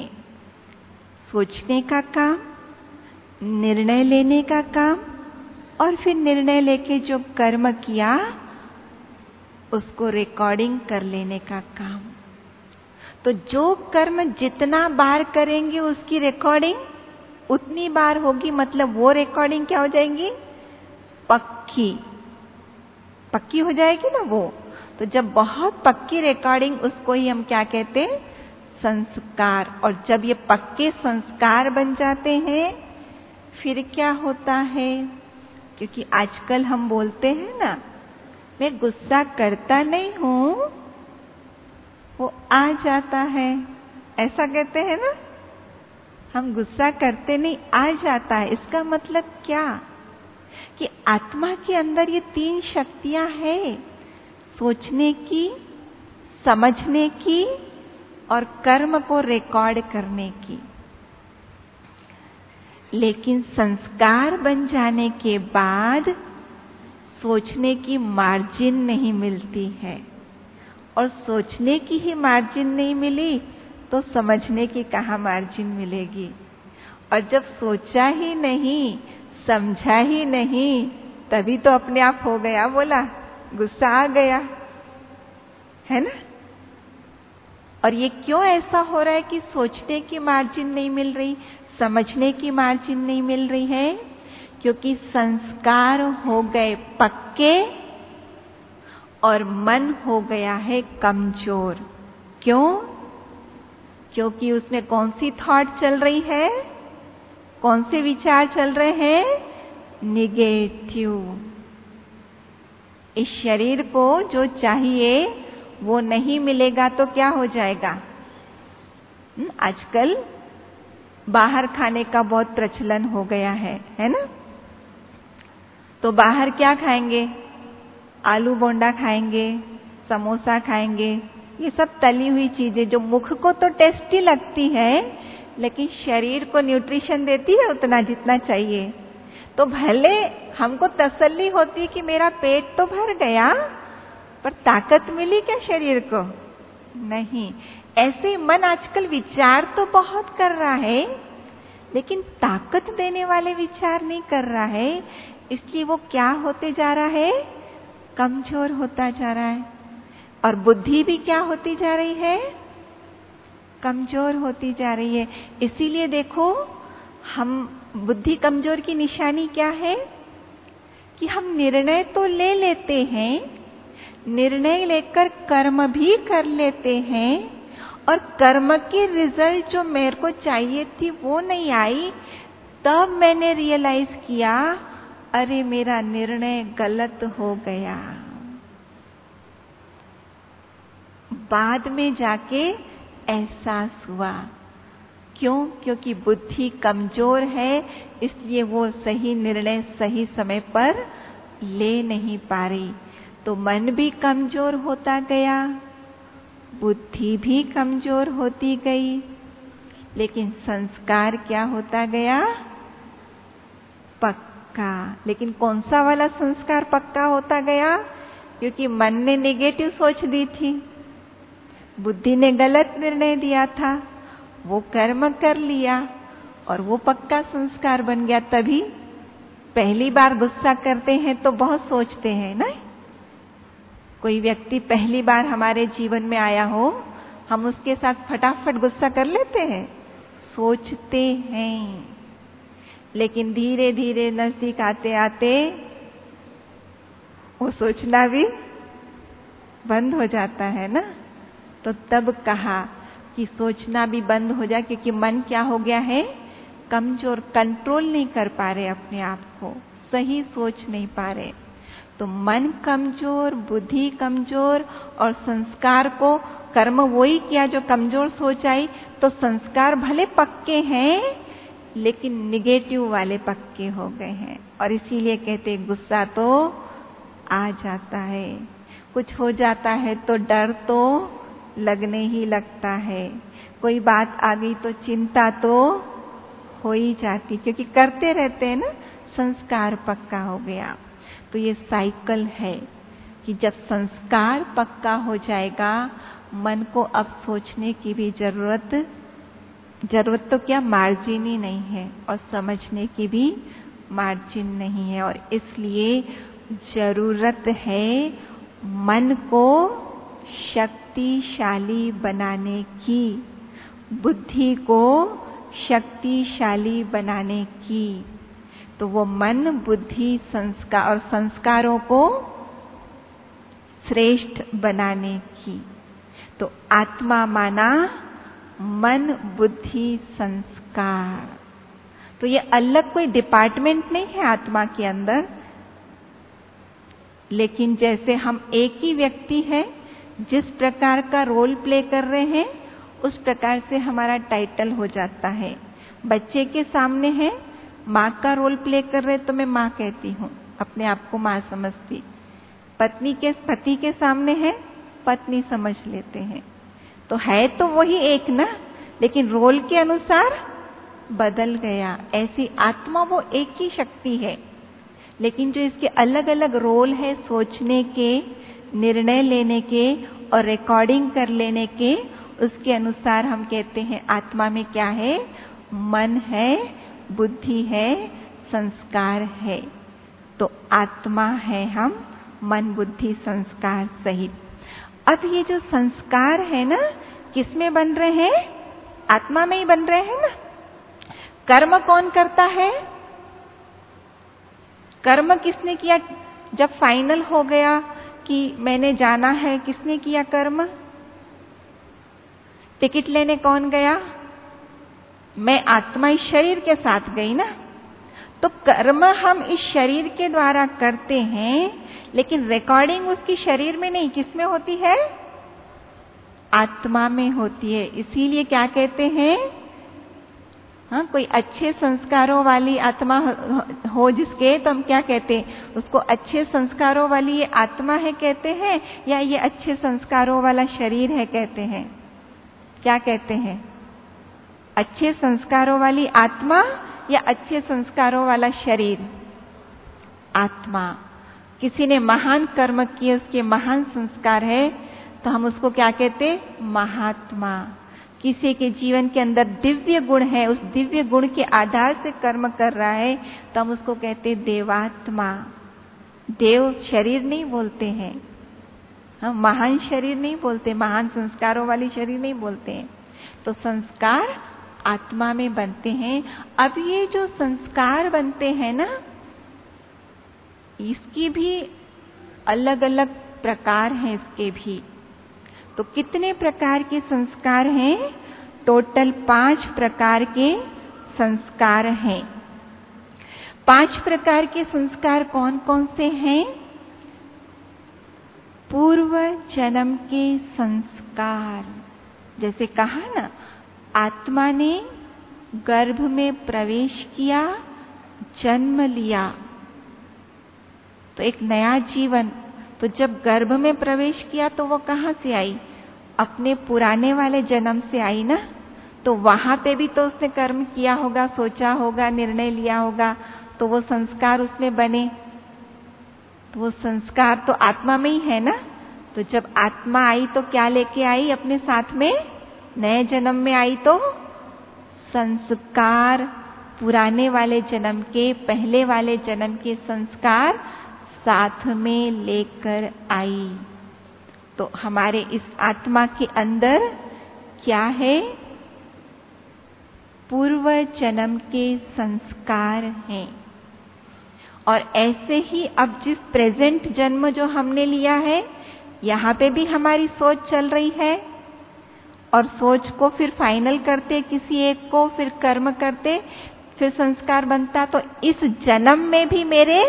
सोचने का काम, निर्णय लेने का काम, और फिर निर्णय लेके जो कर्म किया उसको रिकॉर्डिंग कर लेने का काम। तो जो कर्म जितना बार करेंगे उसकी रिकॉर्डिंग उतनी बार होगी, मतलब वो रिकॉर्डिंग क्या हो जाएंगी? पक्की पक्की हो जाएगी ना वो। तो जब बहुत पक्की रिकॉर्डिंग, उसको ही हम क्या कहते हैं? संस्कार। और जब ये पक्के संस्कार बन जाते हैं, फिर क्या होता है? क्योंकि आजकल हम बोलते हैं ना, मैं गुस्सा करता नहीं हूं, वो आ जाता है, ऐसा कहते हैं ना। हम गुस्सा करते नहीं, आ जाता है। इसका मतलब क्या? कि आत्मा के अंदर ये तीन शक्तियां हैं, सोचने की, समझने की और कर्म को रिकॉर्ड करने की। लेकिन संस्कार बन जाने के बाद सोचने की मार्जिन नहीं मिलती है, और सोचने की ही मार्जिन नहीं मिली तो समझने की कहाँ मार्जिन मिलेगी। और जब सोचा ही नहीं, समझा ही नहीं, तभी तो अपने आप हो गया, बोला गुस्सा आ गया, है ना। और ये क्यों ऐसा हो रहा है कि सोचने की मार्जिन नहीं मिल रही, समझने की मार्जिन नहीं मिल रही है? क्योंकि संस्कार हो गए पक्के और मन हो गया है कमजोर। क्यों? क्योंकि उसमें कौन सी थॉट चल रही है, कौन से विचार चल रहे हैं? निगेटिव। इस शरीर को जो चाहिए वो नहीं मिलेगा तो क्या हो जाएगा? आजकल बाहर खाने का बहुत प्रचलन हो गया है ना। तो बाहर क्या खाएंगे? आलू बोंडा खाएंगे, समोसा खाएंगे, ये सब तली हुई चीजें जो मुख को तो टेस्टी लगती है, लेकिन शरीर को न्यूट्रिशन देती है उतना जितना चाहिए। तो भले हमको तसल्ली होती है कि मेरा पेट तो भर गया, पर ताकत मिली क्या शरीर को? नहीं। ऐसे मन आजकल विचार तो बहुत कर रहा है, लेकिन ताकत देने वाले विचार नहीं कर रहा है। इसलिए वो क्या होते जा रहा है? कमजोर होता जा रहा है। और बुद्धि भी क्या होती जा रही है? कमजोर होती जा रही है। इसीलिए देखो, हम बुद्धि कमजोर की निशानी क्या है? कि हम निर्णय तो ले लेते हैं, निर्णय लेकर कर्म भी कर लेते हैं, और कर्म की रिजल्ट जो मेरे को चाहिए थी वो नहीं आई। तब मैंने रियलाइज किया, अरे मेरा निर्णय गलत हो गया। बाद में जाके एहसास हुआ। क्यों? क्योंकि बुद्धि कमजोर है, इसलिए वो सही निर्णय सही समय पर ले नहीं पा रही। तो मन भी कमजोर होता गया, बुद्धि भी कमजोर होती गई। लेकिन संस्कार क्या होता गया? पक्का। लेकिन कौन सा वाला संस्कार पक्का होता गया? क्योंकि मन ने नेगेटिव सोच दी थी, बुद्धि ने गलत निर्णय दिया था, वो कर्म कर लिया और वो पक्का संस्कार बन गया। तभी पहली बार गुस्सा करते हैं तो बहुत सोचते हैं ना। कोई व्यक्ति पहली बार हमारे जीवन में आया हो, हम उसके साथ फटाफट गुस्सा कर लेते हैं? सोचते हैं। लेकिन धीरे धीरे नजदीक आते आते वो सोचना भी बंद हो जाता है ना। तो तब कहा कि सोचना भी बंद हो जाए, क्योंकि मन क्या हो गया है? कमजोर, कंट्रोल नहीं कर पा रहे अपने आप को, सही सोच नहीं पा रहे। तो मन कमजोर, बुद्धि कमजोर और संस्कार को कर्म वही किया जो कमजोर सोच आई। तो संस्कार भले पक्के हैं लेकिन निगेटिव वाले पक्के हो गए हैं। और इसीलिए कहते गुस्सा तो आ जाता है, कुछ हो जाता है तो डर तो लगने ही लगता है, कोई बात आ गई तो चिंता तो हो ही जाती, क्योंकि करते रहते हैं ना, संस्कार पक्का हो गया। तो ये साइकिल है कि जब संस्कार पक्का हो जाएगा, मन को अब सोचने की भी जरूरत तो क्या, मार्जिन ही नहीं है, और समझने की भी मार्जिन नहीं है। और इसलिए जरूरत है मन को शक्तिशाली बनाने की, बुद्धि को शक्तिशाली बनाने की। तो वो मन, बुद्धि, संस्कार और संस्कारों को श्रेष्ठ बनाने की। तो आत्मा माना मन, बुद्धि, संस्कार। तो ये अलग कोई डिपार्टमेंट नहीं है आत्मा के अंदर। लेकिन जैसे हम एक ही व्यक्ति है, जिस प्रकार का रोल प्ले कर रहे हैं उस प्रकार से हमारा टाइटल हो जाता है। बच्चे के सामने है, माँ का रोल प्ले कर रहे तो मैं माँ कहती हूँ, अपने आप को माँ समझती। पति के सामने है, पत्नी समझ लेते हैं। तो है तो वही एक ना, लेकिन रोल के अनुसार बदल गया। ऐसी आत्मा वो एक ही शक्ति है, लेकिन जो इसके अलग अलग रोल है, सोचने के, निर्णय लेने के और रिकॉर्डिंग कर लेने के, उसके अनुसार हम कहते हैं आत्मा में क्या है? मन है, बुद्धि है, संस्कार है। तो आत्मा है हम, मन, बुद्धि, संस्कार सहित। अब ये जो संस्कार है ना, किसमें बन रहे हैं? आत्मा में ही बन रहे हैं ना। कर्म कौन करता है? कर्म किसने किया? जब फाइनल हो गया कि मैंने जाना है, किसने किया कर्म? टिकट लेने कौन गया? मैं आत्मा इस शरीर के साथ गई ना। तो कर्म हम इस शरीर के द्वारा करते हैं, लेकिन रिकॉर्डिंग उसकी शरीर में नहीं, किसमें होती है? आत्मा में होती है। इसीलिए क्या कहते हैं, हाँ, कोई अच्छे संस्कारों वाली आत्मा हो जिसके, तो हम क्या कहते हैं उसको? अच्छे संस्कारों वाली ये आत्मा है कहते हैं, या ये अच्छे संस्कारों वाला शरीर है कहते हैं? क्या कहते हैं? अच्छे संस्कारों वाली आत्मा या अच्छे संस्कारों वाला शरीर? आत्मा। किसी ने महान कर्म किए, उसके महान संस्कार है, तो हम उसको क्या कहते? महात्मा। किसी के जीवन के अंदर दिव्य गुण है, उस दिव्य गुण के आधार से कर्म कर रहा है, तो हम उसको कहते देवात्मा। देव शरीर नहीं बोलते हैं, हम महान शरीर नहीं बोलते, महान संस्कारों वाली शरीर नहीं बोलते हैं। तो संस्कार आत्मा में बनते हैं। अब ये जो संस्कार बनते हैं ना, इसकी भी अलग अलग प्रकार हैं इसके भी। तो कितने प्रकार के संस्कार हैं? टोटल 5 प्रकार के संस्कार हैं। 5 प्रकार के संस्कार कौन कौन से हैं? पूर्व जन्म के संस्कार। जैसे कहा ना, आत्मा ने गर्भ में प्रवेश किया, जन्म लिया, तो एक नया जीवन। तो जब गर्भ में प्रवेश किया तो वो कहाँ से आई? अपने पुराने वाले जन्म से आई ना। तो वहां पे भी तो उसने कर्म किया होगा, सोचा होगा, निर्णय लिया होगा, तो वो संस्कार उसमें बने। तो वो संस्कार तो आत्मा में ही है ना। तो जब आत्मा आई तो क्या लेके आई अपने साथ में? नए जन्म में आई तो संस्कार, पुराने वाले जन्म के, पहले वाले जन्म के संस्कार साथ में लेकर आई। तो हमारे इस आत्मा के अंदर क्या है? पूर्व जन्म के संस्कार हैं। और ऐसे ही अब जिस प्रेजेंट जन्म जो हमने लिया है, यहाँ पे भी हमारी सोच चल रही है, और सोच को फिर फाइनल करते किसी एक को, फिर कर्म करते, फिर संस्कार बनता। तो इस जन्म में भी मेरे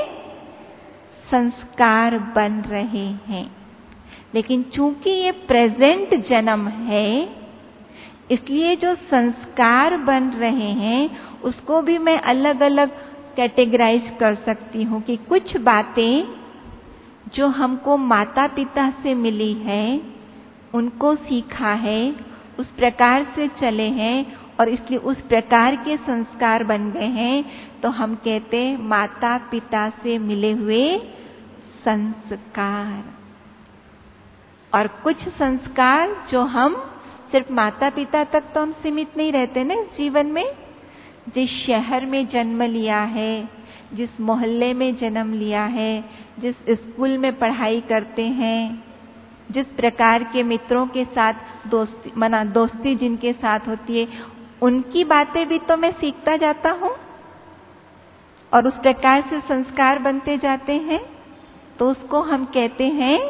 संस्कार बन रहे हैं। लेकिन चूंकि ये प्रेजेंट जन्म है, इसलिए जो संस्कार बन रहे हैं उसको भी मैं अलग अलग कैटेगराइज कर सकती हूँ कि कुछ बातें जो हमको माता पिता से मिली है, उनको सीखा है, उस प्रकार से चले हैं और इसलिए उस प्रकार के संस्कार बन गए हैं, तो हम कहते हैं माता पिता से मिले हुए संस्कार। और कुछ संस्कार जो हम सिर्फ माता पिता तक तो हम सीमित नहीं रहते ना इस जीवन में। जिस शहर में जन्म लिया है, जिस मोहल्ले में जन्म लिया है, जिस स्कूल में पढ़ाई करते हैं, जिस प्रकार के मित्रों के साथ दोस्ती जिनके साथ होती है, उनकी बातें भी तो मैं सीखता जाता हूँ और उस प्रकार से संस्कार बनते जाते हैं। तो उसको हम कहते हैं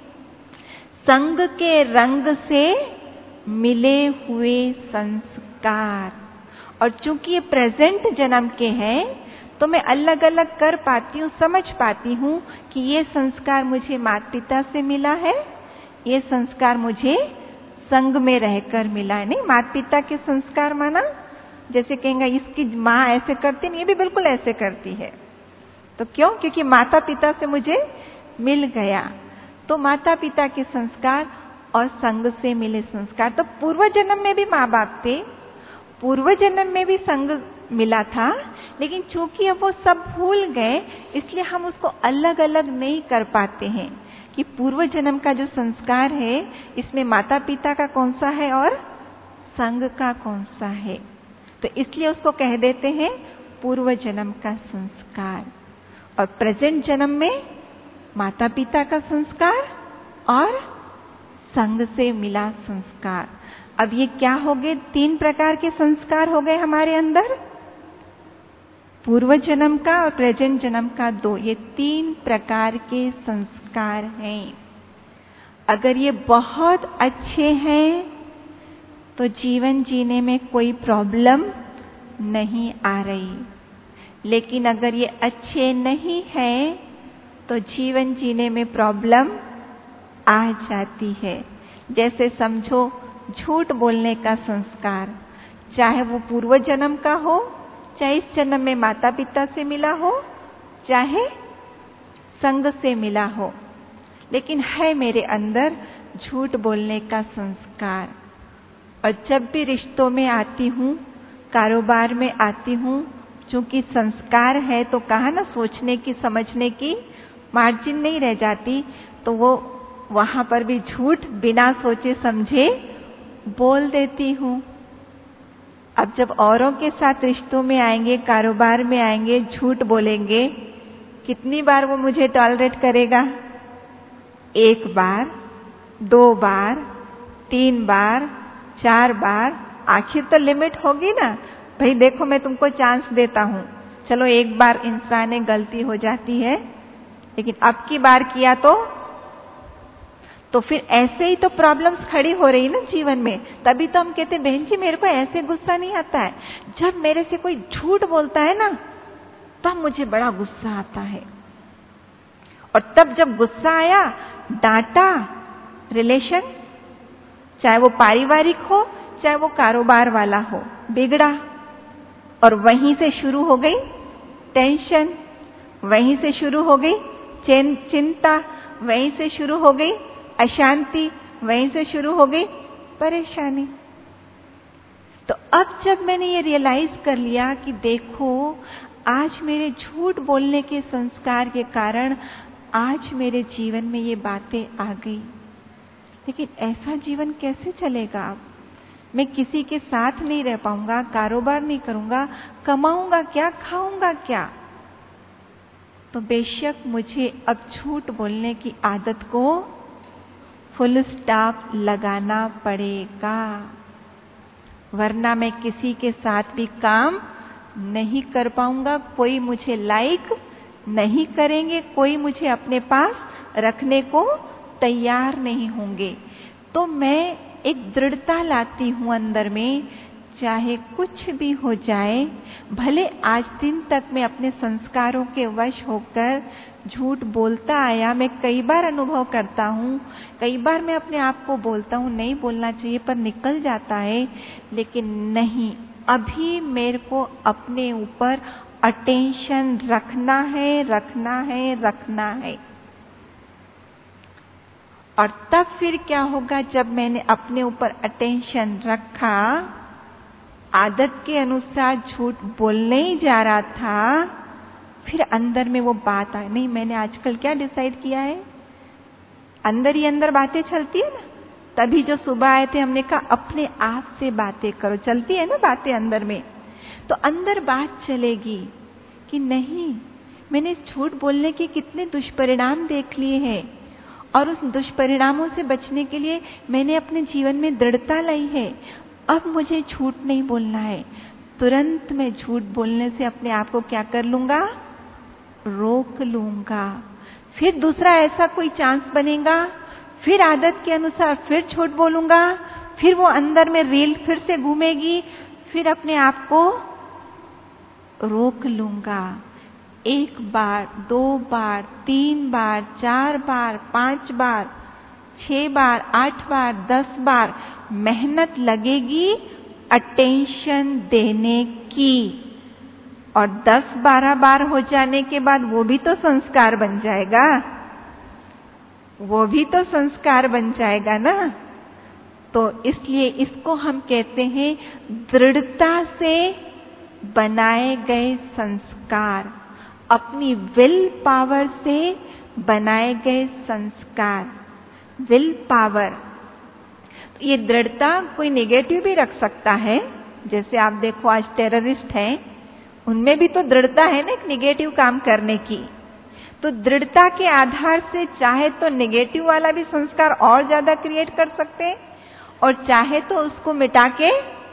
संग के रंग से मिले हुए संस्कार। और चूंकि ये प्रेजेंट जन्म के हैं, तो मैं अलग अलग कर पाती हूँ, समझ पाती हूँ कि ये संस्कार मुझे माता पिता से मिला है, ये संस्कार मुझे संग में रहकर मिला है। नहीं, माता पिता के संस्कार माना जैसे कहेंगे इसकी माँ ऐसे करती नहीं, ये भी बिल्कुल ऐसे करती है। तो क्यों? क्योंकि माता पिता से मुझे मिल गया। तो माता पिता के संस्कार और संग से मिले संस्कार। तो पूर्व जन्म में भी माँ बाप थे, पूर्व जन्म में भी संग मिला था, लेकिन चूंकि अब वो सब भूल गए, इसलिए हम उसको अलग अलग नहीं कर पाते हैं कि पूर्व जन्म का जो संस्कार है, इसमें माता पिता का कौन सा है और संग का कौन सा है। तो इसलिए उसको कह देते हैं पूर्व जन्म का संस्कार। और प्रेजेंट जन्म में माता पिता का संस्कार और संग से मिला संस्कार। अब ये क्या हो गए? 3 प्रकार के संस्कार हो गए हमारे अंदर, पूर्व जन्म का और प्रेजेंट जन्म का 2। ये 3 प्रकार के संस्कार हैं। अगर ये बहुत अच्छे हैं तो जीवन जीने में कोई प्रॉब्लम नहीं आ रही, लेकिन अगर ये अच्छे नहीं हैं तो जीवन जीने में प्रॉब्लम आ जाती है। जैसे समझो झूठ बोलने का संस्कार, चाहे वो पूर्व जन्म का हो, चाहे इस जन्म में माता पिता से मिला हो, चाहे संग से मिला हो, लेकिन है मेरे अंदर झूठ बोलने का संस्कार। और जब भी रिश्तों में आती हूँ, कारोबार में आती हूँ, चूंकि संस्कार है तो कहा ना सोचने की समझने की मार्जिन नहीं रह जाती, तो वो वहां पर भी झूठ बिना सोचे समझे बोल देती हूँ। अब जब औरों के साथ रिश्तों में आएंगे, कारोबार में आएंगे, झूठ बोलेंगे, कितनी बार वो मुझे टॉलरेट करेगा? 1 बार, 2 बार, 3 बार, 4 बार, आखिर तो लिमिट होगी ना। भाई देखो मैं तुमको चांस देता हूँ, चलो 1 बार इंसान में गलती हो जाती है, लेकिन अब की बार किया तो फिर ऐसे ही तो प्रॉब्लम्स खड़ी हो रही ना जीवन में। तभी तो हम कहते हैं बहन जी मेरे को ऐसे गुस्सा नहीं आता है, जब मेरे से कोई झूठ बोलता है ना तब मुझे बड़ा गुस्सा आता है। और तब जब गुस्सा आया, डांटा, रिलेशन चाहे वो पारिवारिक हो चाहे वो कारोबार वाला हो, बिगड़ा। और वहीं से शुरू हो गई टेंशन, वहीं से शुरू हो गई चिंता, वहीं से शुरू हो गई अशांति, वहीं से शुरू हो गई परेशानी। तो अब जब मैंने ये रियलाइज कर लिया कि देखो, आज मेरे झूठ बोलने के संस्कार के कारण आज मेरे जीवन में ये बातें आ गई, लेकिन ऐसा जीवन कैसे चलेगा? अब मैं किसी के साथ नहीं रह पाऊंगा, कारोबार नहीं करूंगा, कमाऊंगा क्या, खाऊंगा क्या? तो बेशक मुझे अब झूठ बोलने की आदत को फुल स्टॉप लगाना पड़ेगा, वरना मैं किसी के साथ भी काम नहीं कर पाऊंगा। कोई मुझे लाइक नहीं करेंगे, कोई मुझे अपने पास रखने को तैयार नहीं होंगे। तो मैं एक दृढ़ता लाती हूं अंदर में, चाहे कुछ भी हो जाए, भले आज दिन तक मैं अपने संस्कारों के वश होकर झूठ बोलता आया, मैं कई बार अनुभव करता हूँ, कई बार मैं अपने आप को बोलता हूँ नहीं बोलना चाहिए, पर निकल जाता है। लेकिन नहीं, अभी मेरे को अपने ऊपर अटेंशन रखना है, रखना है, रखना है। और तब फिर क्या होगा, जब मैंने अपने ऊपर अटेंशन रखा, आदत के अनुसार झूठ बोलने ही जा रहा था, फिर अंदर में वो बात आई, नहीं मैंने आजकल क्या डिसाइड किया है, अंदर ही अंदर बातें चलती है ना। तभी जो सुबह आए थे हमने कहा अपने आप से बातें करो, चलती है ना बातें अंदर में। तो अंदर बात चलेगी कि नहीं, मैंने झूठ बोलने के कितने दुष्परिणाम देख लिए हैं, और उस दुष्परिणामों से बचने के लिए मैंने अपने जीवन में दृढ़ता लाई है। अब मुझे झूठ नहीं बोलना है। तुरंत मैं झूठ बोलने से अपने आप को क्या कर लूंगा, रोक लूंगा। फिर दूसरा ऐसा कोई चांस बनेगा, फिर आदत के अनुसार फिर झूठ बोलूंगा, फिर वो अंदर में रील फिर से घूमेगी, फिर अपने आप को रोक लूंगा। 1 बार, 2 बार, 3 बार, 4 बार, 5 बार, 6 बार, 8 बार, 10 बार मेहनत लगेगी अटेंशन देने की, और 10-12 बार हो जाने के बाद वो भी तो संस्कार बन जाएगा, वो भी तो संस्कार बन जाएगा ना। तो इसलिए इसको हम कहते हैं दृढ़ता से बनाए गए संस्कार, अपनी विल पावर से बनाए गए संस्कार। विल पावर, तो ये दृढ़ता कोई नेगेटिव भी रख सकता है। जैसे आप देखो आज टेररिस्ट हैं, उनमें भी तो दृढ़ता है ना एक नेगेटिव काम करने की। तो दृढ़ता के आधार से चाहे तो नेगेटिव वाला भी संस्कार और ज्यादा क्रिएट कर सकते हैं, और चाहे तो उसको मिटा के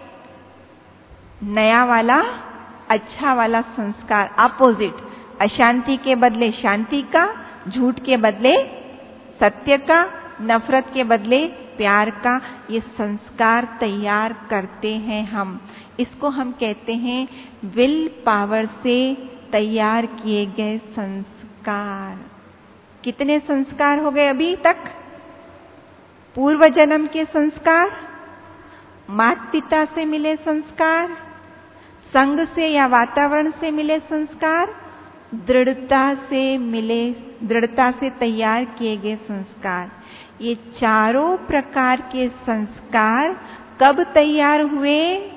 नया वाला अच्छा वाला संस्कार, अपोजिट, अशांति के बदले शांति का, झूठ के बदले सत्य का, नफरत के बदले प्यार का, ये संस्कार तैयार करते हैं हम। इसको हम कहते हैं विल पावर से तैयार किए गए संस्कार। कितने संस्कार हो गए अभी तक? पूर्व जन्म के संस्कार, माता पिता से मिले संस्कार, संग से या वातावरण से मिले संस्कार, दृढ़ता से मिले, दृढ़ता से तैयार किए गए संस्कार। ये चारों प्रकार के संस्कार कब तैयार हुए?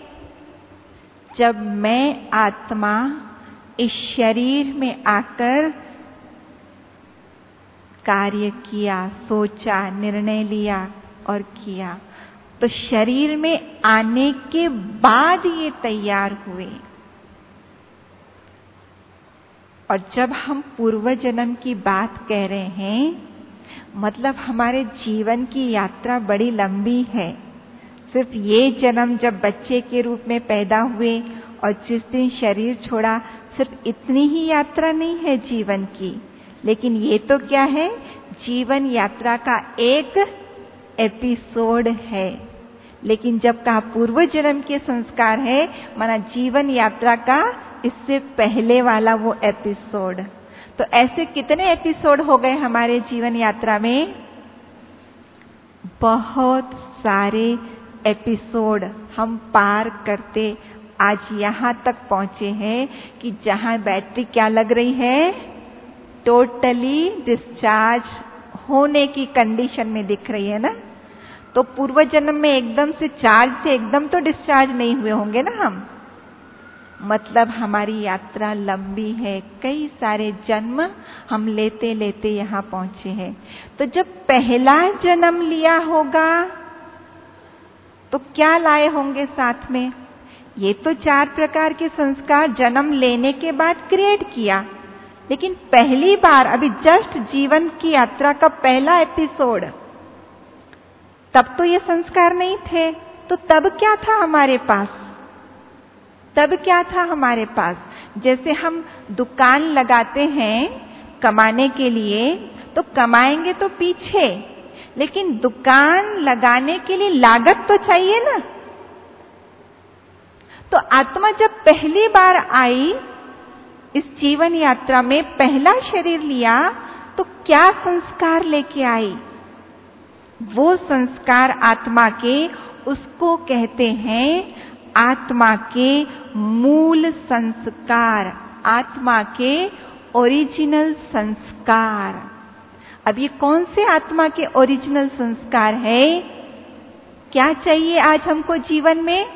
जब मैं आत्मा इस शरीर में आकर कार्य किया, सोचा, निर्णय लिया और किया। तो शरीर में आने के बाद ये तैयार हुए। और जब हम पूर्व जन्म की बात कह रहे हैं, मतलब हमारे जीवन की यात्रा बड़ी लंबी है। सिर्फ ये जन्म जब बच्चे के रूप में पैदा हुए और जिस दिन शरीर छोड़ा, सिर्फ इतनी ही यात्रा नहीं है जीवन की, लेकिन ये तो क्या है, जीवन यात्रा का एक एपिसोड है। लेकिन जब कहा पूर्व जन्म के संस्कार है, माना जीवन यात्रा का इससे पहले वाला वो एपिसोड। तो ऐसे कितने एपिसोड हो गए हमारे जीवन यात्रा में? बहुत सारे एपिसोड हम पार करते आज यहां तक पहुंचे हैं कि जहां बैटरी क्या लग रही है, टोटली डिस्चार्ज होने की कंडीशन में दिख रही है ना। तो पूर्व जन्म में एकदम से चार्ज से एकदम तो डिस्चार्ज नहीं हुए होंगे ना हम। मतलब हमारी यात्रा लंबी है, कई सारे जन्म हम लेते लेते यहाँ पहुंचे हैं। तो जब पहला जन्म लिया होगा तो क्या लाए होंगे साथ में? ये तो 4 प्रकार के संस्कार जन्म लेने के बाद क्रिएट किया, लेकिन पहली बार अभी जस्ट जीवन की यात्रा का पहला एपिसोड, तब तो ये संस्कार नहीं थे। तो तब क्या था हमारे पास? तब क्या था हमारे पास? जैसे हम दुकान लगाते हैं कमाने के लिए, तो कमाएंगे तो पीछे, लेकिन दुकान लगाने के लिए लागत तो चाहिए ना। तो आत्मा जब पहली बार आई इस जीवन यात्रा में, पहला शरीर लिया, तो क्या संस्कार लेके आई? वो संस्कार आत्मा के, उसको कहते हैं आत्मा के मूल संस्कार, आत्मा के ओरिजिनल संस्कार। अब ये कौन से आत्मा के ओरिजिनल संस्कार है? क्या चाहिए आज हमको जीवन में?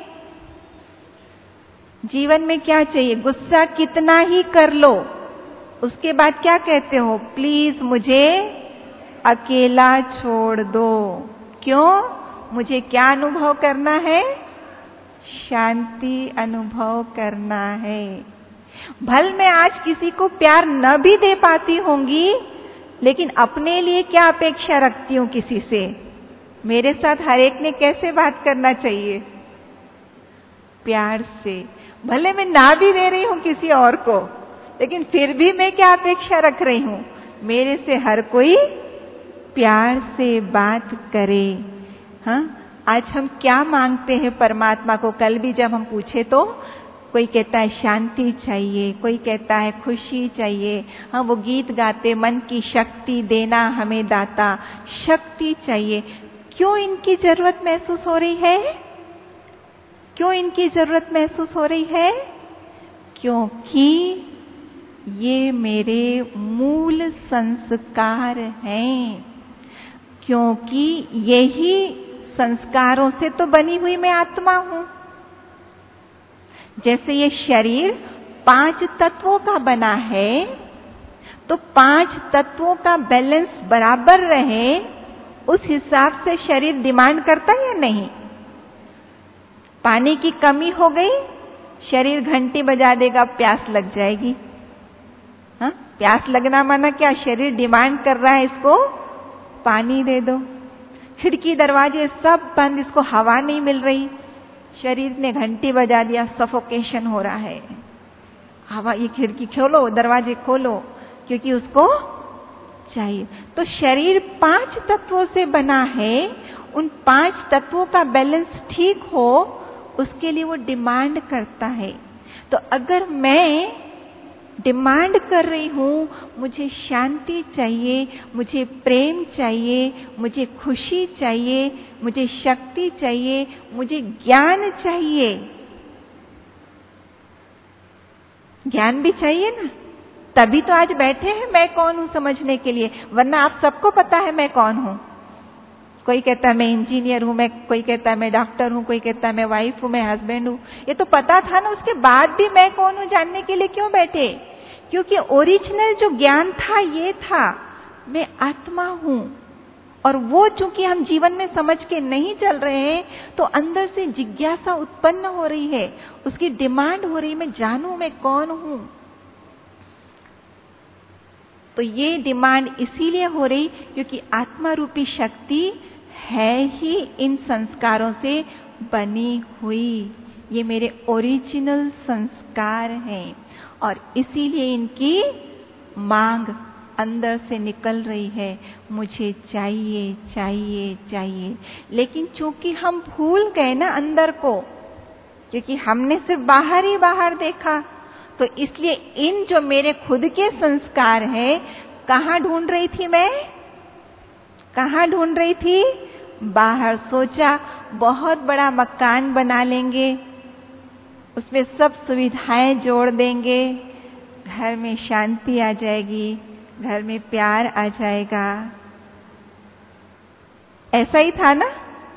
जीवन में क्या चाहिए? गुस्सा कितना ही कर लो, उसके बाद क्या कहते हो? प्लीज मुझे अकेला छोड़ दो। क्यों? मुझे क्या अनुभव करना है? शांति अनुभव करना है। भल मैं आज किसी को प्यार न भी दे पाती होंगी, लेकिन अपने लिए क्या अपेक्षा रखती हूं किसी से? मेरे साथ हर एक ने कैसे बात करना चाहिए? प्यार से। भले मैं ना भी दे रही हूं किसी और को, लेकिन फिर भी मैं क्या अपेक्षा रख रही हूं? मेरे से हर कोई प्यार से बात करे। हाँ, आज हम क्या मांगते हैं परमात्मा को? कल भी जब हम पूछे तो कोई कहता है शांति चाहिए, कोई कहता है खुशी चाहिए। हाँ, वो गीत गाते, मन की शक्ति देना हमें दाता, शक्ति चाहिए। क्यों इनकी जरूरत महसूस हो रही है? क्यों इनकी जरूरत महसूस हो रही है? क्योंकि ये मेरे मूल संस्कार हैं, क्योंकि यही संस्कारों से तो बनी हुई मैं आत्मा हूं। जैसे ये शरीर 5 तत्वों का बना है, तो 5 तत्वों का बैलेंस बराबर रहे, उस हिसाब से शरीर डिमांड करता है या नहीं? पानी की कमी हो गई, शरीर घंटी बजा देगा, प्यास लग जाएगी। हाँ, प्यास लगना माना क्या? शरीर डिमांड कर रहा है इसको पानी दे दो। खिड़की दरवाजे सब बंद, इसको हवा नहीं मिल रही, शरीर ने घंटी बजा दिया, सफोकेशन हो रहा है। हवा, ये खिड़की खोलो, दरवाजे खोलो, क्योंकि उसको चाहिए। तो शरीर 5 तत्वों से बना है, उन 5 तत्वों का बैलेंस ठीक हो, उसके लिए वो डिमांड करता है। तो अगर मैं डिमांड कर रही हूं, मुझे शांति चाहिए, मुझे प्रेम चाहिए, मुझे खुशी चाहिए, मुझे शक्ति चाहिए, मुझे ज्ञान चाहिए, ज्ञान भी चाहिए ना, तभी तो आज बैठे हैं मैं कौन हूं समझने के लिए। वरना आप सबको पता है मैं कौन हूं। कोई कहता है मैं इंजीनियर हूं, कोई कहता है मैं डॉक्टर हूं, कोई कहता है मैं वाइफ हूं, मैं हस्बैंड हूं। ये तो पता था ना, उसके बाद भी मैं कौन हूं जानने के लिए क्यों बैठे? क्योंकि ओरिजिनल जो ज्ञान था ये था, मैं आत्मा हूं। और वो चूंकि हम जीवन में समझ के नहीं चल रहे हैं, तो अंदर से जिज्ञासा उत्पन्न हो रही है, उसकी डिमांड हो रही है, मैं जानूं मैं कौन हूं। तो ये डिमांड इसीलिए हो रही क्योंकि आत्मा रूपी शक्ति है ही इन संस्कारों से बनी हुई। ये मेरे ओरिजिनल संस्कार हैं और इसीलिए इनकी मांग अंदर से निकल रही है, मुझे चाहिए चाहिए चाहिए। लेकिन चूंकि हम भूल गए ना अंदर को, क्योंकि हमने सिर्फ बाहर ही बाहर देखा, तो इसलिए इन जो मेरे खुद के संस्कार हैं, कहाँ ढूंढ रही थी मैं? कहाँ ढूंढ रही थी? बाहर। सोचा बहुत बड़ा मकान बना लेंगे, उसमें सब सुविधाएं जोड़ देंगे, घर में शांति आ जाएगी, घर में प्यार आ जाएगा। ऐसा ही था ना?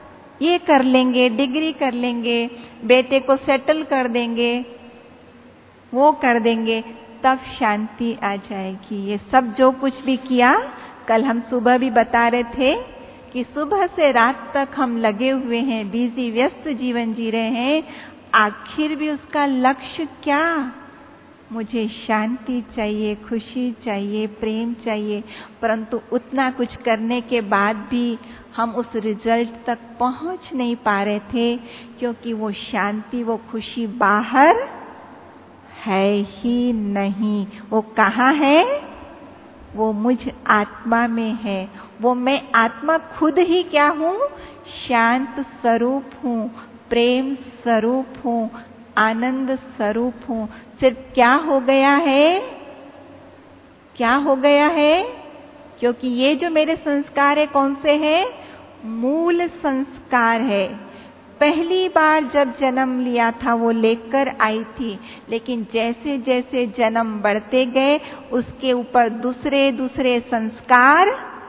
ये कर लेंगे, डिग्री कर लेंगे, बेटे को सेटल कर देंगे, वो कर देंगे, तब शांति आ जाएगी। ये सब जो कुछ भी किया, कल हम सुबह भी बता रहे थे कि सुबह से रात तक हम लगे हुए हैं, बिजी व्यस्त जीवन जी रहे हैं, आखिर भी उसका लक्ष्य क्या? मुझे शांति चाहिए, खुशी चाहिए, प्रेम चाहिए। परंतु उतना कुछ करने के बाद भी हम उस रिजल्ट तक पहुंच नहीं पा रहे थे, क्योंकि वो शांति, वो खुशी बाहर है ही नहीं। वो कहाँ है? वो मुझ आत्मा में है। वो मैं आत्मा खुद ही क्या हूँ? शांत स्वरूप हूँ, प्रेम स्वरूप हूँ, आनंद स्वरूप हूँ। सिर्फ क्या हो गया है? क्या हो गया है? क्योंकि ये जो मेरे संस्कार है, कौन से हैं? मूल संस्कार है। पहली बार जब जन्म लिया था वो लेकर आई थी, लेकिन जैसे जैसे जन्म बढ़ते गए उसके ऊपर दूसरे दूसरे संस्कार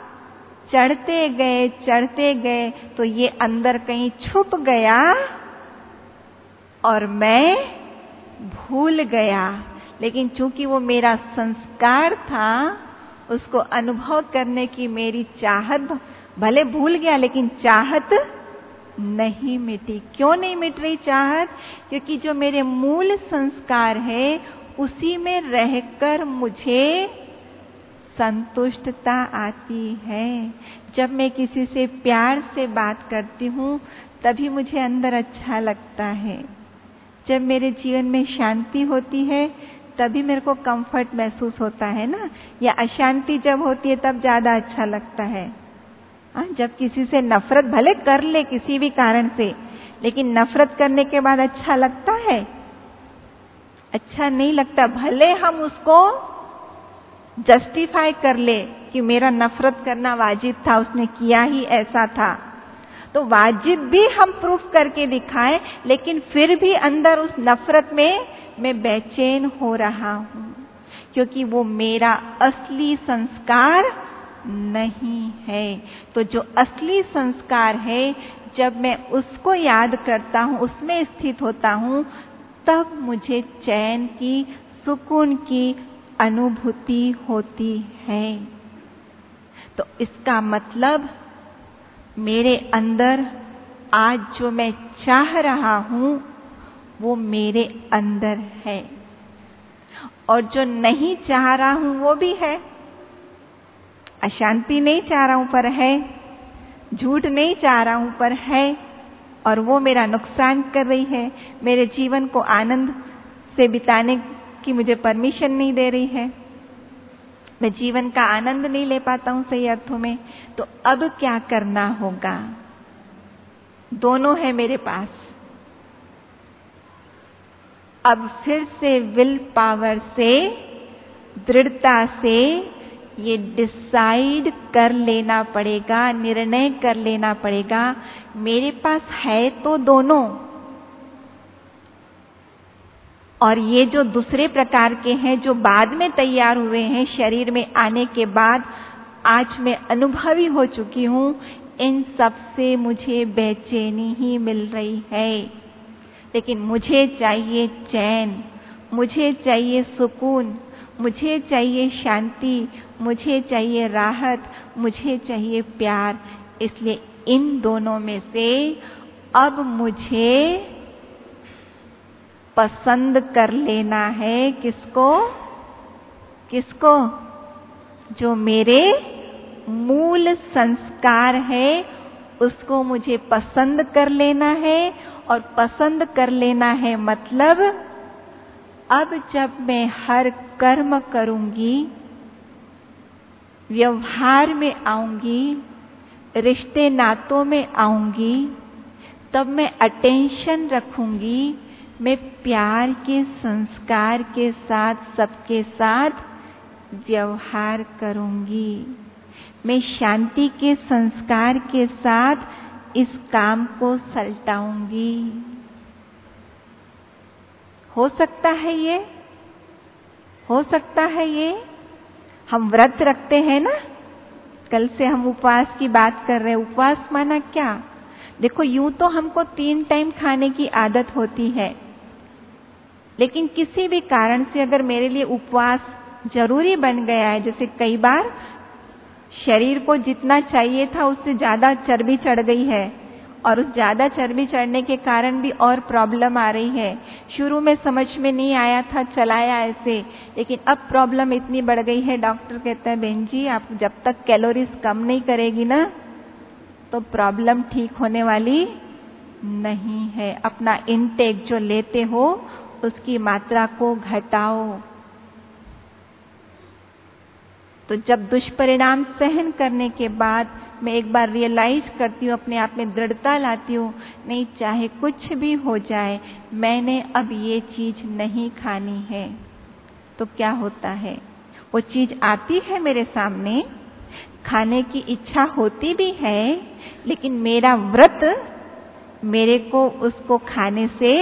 चढ़ते गए, तो ये अंदर कहीं छुप गया और मैं भूल गया। लेकिन चूंकि वो मेरा संस्कार था, उसको अनुभव करने की मेरी चाहत, भले भूल गया लेकिन चाहत नहीं मिटी। क्यों नहीं मिट रही चाहत? क्योंकि जो मेरे मूल संस्कार है उसी में रहकर मुझे संतुष्टता आती है। जब मैं किसी से प्यार से बात करती हूँ तभी मुझे अंदर अच्छा लगता है। जब मेरे जीवन में शांति होती है तभी मेरे को कंफर्ट महसूस होता है ना। या अशांति जब होती है तब ज्यादा अच्छा लगता है। जब किसी से नफरत भले कर ले किसी भी कारण से, लेकिन नफरत करने के बाद अच्छा लगता है? अच्छा नहीं लगता। भले हम उसको जस्टिफाई कर ले कि मेरा नफरत करना वाजिब था, उसने किया ही ऐसा था, तो वाजिब भी हम प्रूफ करके दिखाएं, लेकिन फिर भी अंदर उस नफरत में मैं बेचैन हो रहा हूं, क्योंकि वो मेरा असली संस्कार नहीं है। तो जो असली संस्कार है, जब मैं उसको याद करता हूं, उसमें स्थित होता हूं, तब मुझे चैन की, सुकून की अनुभूति होती है। तो इसका मतलब मेरे अंदर आज जो मैं चाह रहा हूं वो मेरे अंदर है, और जो नहीं चाह रहा हूं वो भी है। अशांति नहीं चाह रहा हूं पर है, झूठ नहीं चाह रहा हूं पर है, और वो मेरा नुकसान कर रही है, मेरे जीवन को आनंद से बिताने की मुझे परमिशन नहीं दे रही है, मैं जीवन का आनंद नहीं ले पाता हूं सही अर्थों में। तो अब क्या करना होगा? दोनों है मेरे पास। अब फिर से विल पावर से, दृढ़ता से ये डिसाइड कर लेना पड़ेगा, निर्णय कर लेना पड़ेगा। मेरे पास है तो दोनों, और ये जो दूसरे प्रकार के हैं जो बाद में तैयार हुए हैं शरीर में आने के बाद, आज मैं अनुभवी हो चुकी हूं, इन सब से मुझे बेचैनी ही मिल रही है। लेकिन मुझे चाहिए चैन, मुझे चाहिए सुकून, मुझे चाहिए शांति, मुझे चाहिए राहत, मुझे चाहिए प्यार। इसलिए इन दोनों में से अब मुझे पसंद कर लेना है। किसको? किसको? जो मेरे मूल संस्कार है उसको मुझे पसंद कर लेना है। और पसंद कर लेना है मतलब अब जब मैं हर कर्म करूंगी, व्यवहार में आऊंगी, रिश्ते नातों में आऊंगी, तब मैं अटेंशन रखूंगी, मैं प्यार के संस्कार के साथ सबके साथ व्यवहार करूंगी, मैं शांति के संस्कार के साथ इस काम को सल्टाऊंगी। हो सकता है ये? हो सकता है ये? हम व्रत रखते हैं ना, कल से हम उपवास की बात कर रहे हैं। उपवास माना क्या? देखो, यूं तो हमको 3 टाइम खाने की आदत होती है, लेकिन किसी भी कारण से अगर मेरे लिए उपवास जरूरी बन गया है, जैसे कई बार शरीर को जितना चाहिए था उससे ज्यादा चर्बी चढ़ गई है, और उस ज्यादा चर्बी चढ़ने के कारण भी और प्रॉब्लम आ रही है। शुरू में समझ में नहीं आया था, चलाया ऐसे, लेकिन अब प्रॉब्लम इतनी बढ़ गई है, डॉक्टर कहता है बहन जी आप जब तक कैलोरीज कम नहीं करेगी ना तो प्रॉब्लम ठीक होने वाली नहीं है। अपना इनटेक जो लेते हो उसकी मात्रा को घटाओ। तो जब दुष्परिणाम सहन करने के बाद मैं एक बार रियलाइज करती हूँ, अपने आप में दृढ़ता लाती हूँ, नहीं चाहे कुछ भी हो जाए मैंने अब ये चीज नहीं खानी है, तो क्या होता है, वो चीज आती है मेरे सामने, खाने की इच्छा होती भी है, लेकिन मेरा व्रत मेरे को उसको खाने से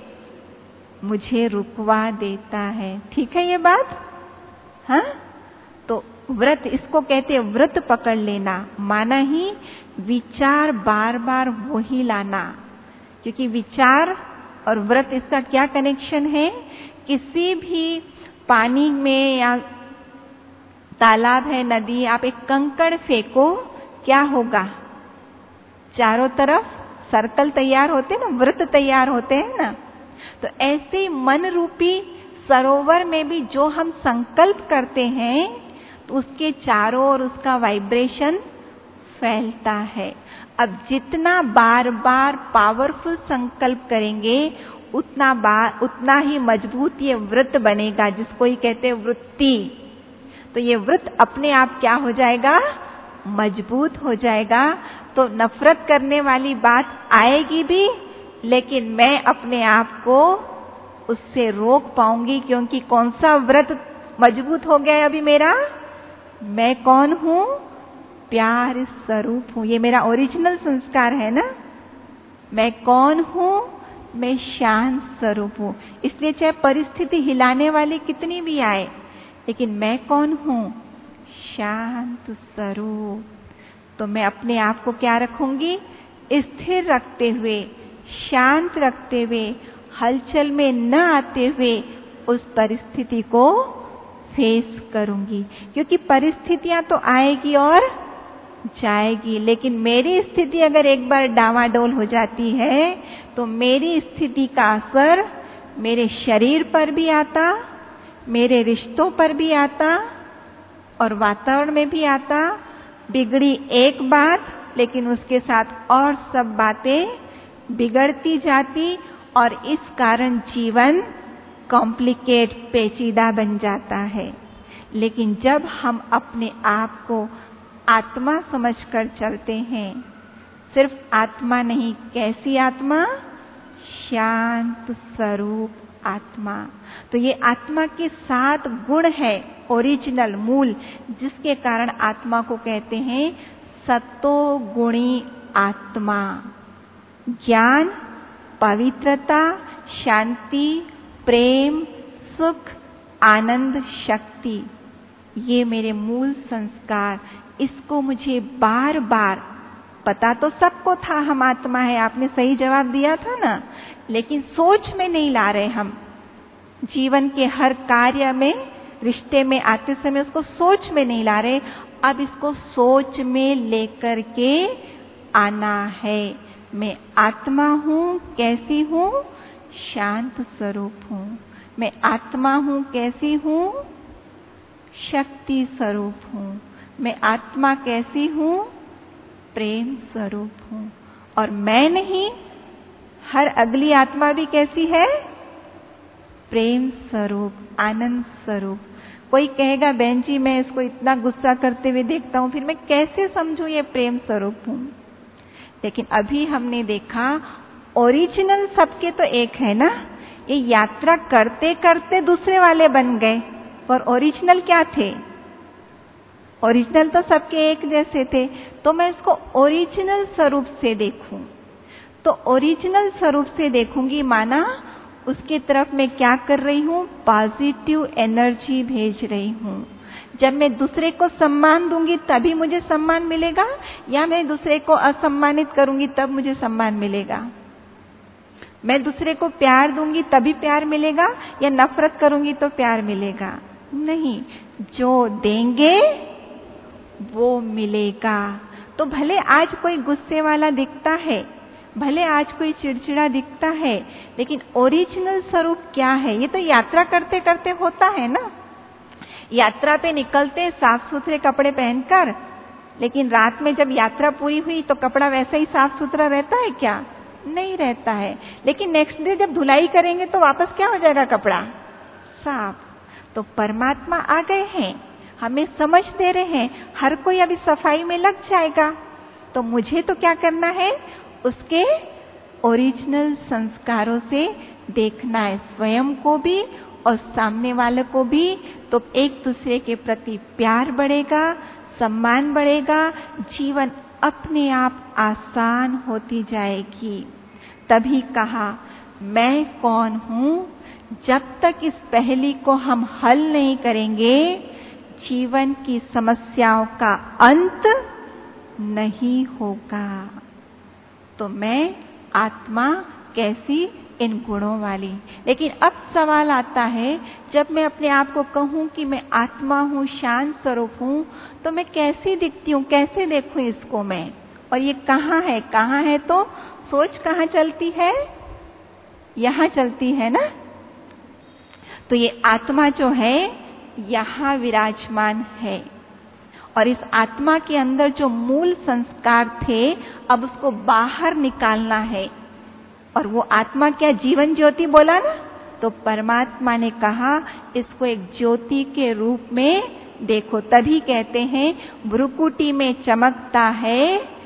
मुझे रुकवा देता है। ठीक है ये बात? हाँ, तो व्रत, इसको कहते हैं व्रत पकड़ लेना, माना ही विचार बार बार वही लाना, क्योंकि विचार और व्रत इसका क्या कनेक्शन है? किसी भी पानी में या तालाब है, नदी, आप एक कंकड़ फेंको, क्या होगा? चारों तरफ सर्कल तैयार होते ना, वृत्त तैयार होते हैं ना। तो ऐसे मन रूपी सरोवर में भी जो हम संकल्प करते हैं तो उसके चारों ओर उसका वाइब्रेशन फैलता है। अब जितना बार बार पावरफुल संकल्प करेंगे उतना ही मजबूत ये व्रत बनेगा, जिसको ही कहते हैं वृत्ति। तो ये व्रत अपने आप क्या हो जाएगा? मजबूत हो जाएगा। तो नफरत करने वाली बात आएगी भी, लेकिन मैं अपने आप को उससे रोक पाऊंगी, क्योंकि कौन सा व्रत मजबूत हो गया है अभी मेरा? मैं कौन हूं? प्यार स्वरूप हूं। ये मेरा ओरिजिनल संस्कार है ना। मैं कौन हूं? मैं शांत स्वरूप हूं। इसलिए चाहे परिस्थिति हिलाने वाली कितनी भी आए, लेकिन मैं कौन हूं? शांत स्वरूप। तो मैं अपने आप को क्या रखूंगी? स्थिर रखते हुए, शांत रखते हुए, हलचल में न आते हुए उस परिस्थिति को फेस करूंगी। क्योंकि परिस्थितियां तो आएगी और जाएगी, लेकिन मेरी स्थिति अगर एक बार डामाडोल हो जाती है तो मेरी स्थिति का असर मेरे शरीर पर भी आता, मेरे रिश्तों पर भी आता और वातावरण में भी आता। बिगड़ी एक बात, लेकिन उसके साथ और सब बातें बिगड़ती जाती, और इस कारण जीवन कॉम्प्लिकेट, पेचीदा बन जाता है। लेकिन जब हम अपने आप को आत्मा समझकर चलते हैं, सिर्फ आत्मा नहीं, कैसी आत्मा? शांत स्वरूप आत्मा। तो ये आत्मा के 7 गुण है, ओरिजिनल, मूल, जिसके कारण आत्मा को कहते हैं सतो गुणी आत्मा। ज्ञान, पवित्रता, शांति, प्रेम, सुख, आनंद, शक्ति, ये मेरे मूल संस्कार। इसको मुझे बार बार, पता तो सबको था हम आत्मा है, आपने सही जवाब दिया था ना, लेकिन सोच में नहीं ला रहे हम। जीवन के हर कार्य में, रिश्ते में आते समय उसको सोच में नहीं ला रहे। अब इसको सोच में लेकर के आना है। मैं आत्मा हूं, कैसी हूं? शांत स्वरूप हूं। मैं आत्मा हूं, कैसी हूं? शक्ति स्वरूप हूं। मैं आत्मा कैसी हूं? प्रेम स्वरूप हूं। और मैं नहीं, हर अगली आत्मा भी कैसी है? प्रेम स्वरूप, आनंद स्वरूप। कोई कहेगा बहन जी मैं इसको इतना गुस्सा करते हुए देखता हूं, फिर मैं कैसे समझूं ये प्रेम स्वरूप हूं? लेकिन अभी हमने देखा ओरिजिनल सबके तो एक है ना। ये यात्रा करते करते दूसरे वाले बन गए, पर ओरिजिनल क्या थे? ओरिजिनल तो सबके एक जैसे थे। तो मैं इसको ओरिजिनल स्वरूप से देखूं, तो ओरिजिनल स्वरूप से देखूंगी, माना उसके तरफ मैं क्या कर रही हूं? पॉजिटिव एनर्जी भेज रही हूं। जब मैं दूसरे को सम्मान दूंगी तभी मुझे सम्मान मिलेगा, या मैं दूसरे को असम्मानित करूंगी तब मुझे सम्मान मिलेगा? मैं दूसरे को प्यार दूंगी तभी प्यार मिलेगा, या नफरत करूंगी तो प्यार मिलेगा? नहीं, जो देंगे वो मिलेगा। तो भले आज कोई गुस्से वाला दिखता है, भले आज कोई चिड़चिड़ा दिखता है, लेकिन ओरिजिनल स्वरूप क्या है? ये तो यात्रा करते करते होता है ना। यात्रा पे निकलते साफ सुथरे कपड़े पहनकर, लेकिन रात में जब यात्रा पूरी हुई तो कपड़ा वैसा ही साफ सुथरा रहता है क्या? नहीं रहता है। लेकिन नेक्स्ट डे जब धुलाई करेंगे तो वापस क्या हो जाएगा? कपड़ा साफ। तो परमात्मा आ गए हैं, हमें समझ दे रहे हैं, हर कोई अभी सफाई में लग जाएगा। तो मुझे तो क्या करना है? उसके ओरिजिनल संस्कारों से देखना है, स्वयं को भी और सामने वाले को भी। तो एक दूसरे के प्रति प्यार बढ़ेगा, सम्मान बढ़ेगा, जीवन अपने आप आसान होती जाएगी। तभी कहा, मैं कौन हूं? जब तक इस पहेली को हम हल नहीं करेंगे, जीवन की समस्याओं का अंत नहीं होगा। तो मैं आत्मा कैसी? इन गुणों वाली। लेकिन अब सवाल आता है, जब मैं अपने आप को कहूं कि मैं आत्मा हूं, शांत स्वरूप हूं, तो मैं कैसी दिखती हूं? कैसे देखूं इसको मैं? और ये कहाँ है? कहाँ है? तो सोच कहाँ चलती है? यहां चलती है ना। तो ये आत्मा जो है यहां विराजमान है, और इस आत्मा के अंदर जो मूल संस्कार थे, अब उसको बाहर निकालना है। और वो आत्मा क्या? जीवन ज्योति बोला ना। तो परमात्मा ने कहा, इसको एक ज्योति के रूप में देखो। तभी कहते हैं, भ्रुकुटी में चमकता है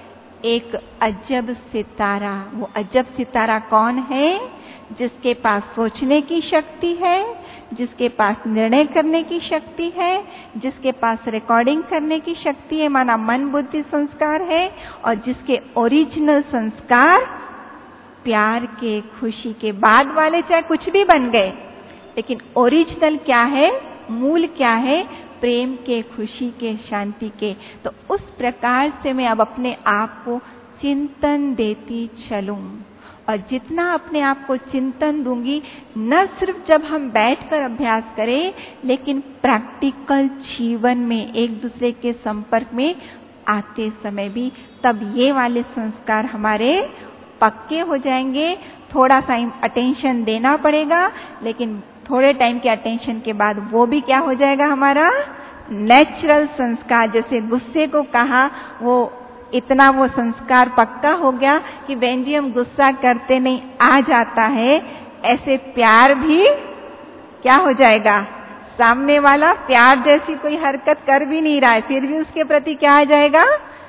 एक अजब सितारा। वो अजब सितारा कौन है? जिसके पास सोचने की शक्ति है, जिसके पास निर्णय करने की शक्ति है, जिसके पास रिकॉर्डिंग करने की शक्ति है, माना मन बुद्धि संस्कार है, और जिसके ओरिजिनल संस्कार प्यार के, खुशी के। बाद वाले चाहे कुछ भी बन गए, लेकिन ओरिजिनल क्या है? मूल क्या है? प्रेम के, खुशी के, शांति के। तो उस प्रकार से मैं अब अपने आप को चिंतन देती चलूं, और जितना अपने आप को चिंतन दूंगी, न सिर्फ जब हम बैठकर अभ्यास करें, लेकिन प्रैक्टिकल जीवन में एक दूसरे के संपर्क में आते समय भी, तब ये वाले संस्कार हमारे पक्के हो जाएंगे। थोड़ा सा अटेंशन देना पड़ेगा, लेकिन थोड़े टाइम के अटेंशन के बाद वो भी क्या हो जाएगा? हमारा नेचुरल संस्कार। जैसे गुस्से को कहा, वो इतना वो संस्कार पक्का हो गया कि बहन जी हम गुस्सा करते नहीं, आ जाता है। ऐसे प्यार भी क्या हो जाएगा? सामने वाला प्यार जैसी कोई हरकत कर भी नहीं रहा है, फिर भी उसके प्रति क्या आ जाएगा?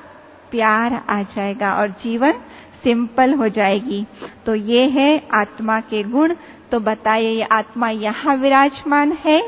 प्यार आ जाएगा, और जीवन सिंपल हो जाएगी। तो ये है आत्मा के गुण। तो बताइए, ये आत्मा यहाँ विराजमान है।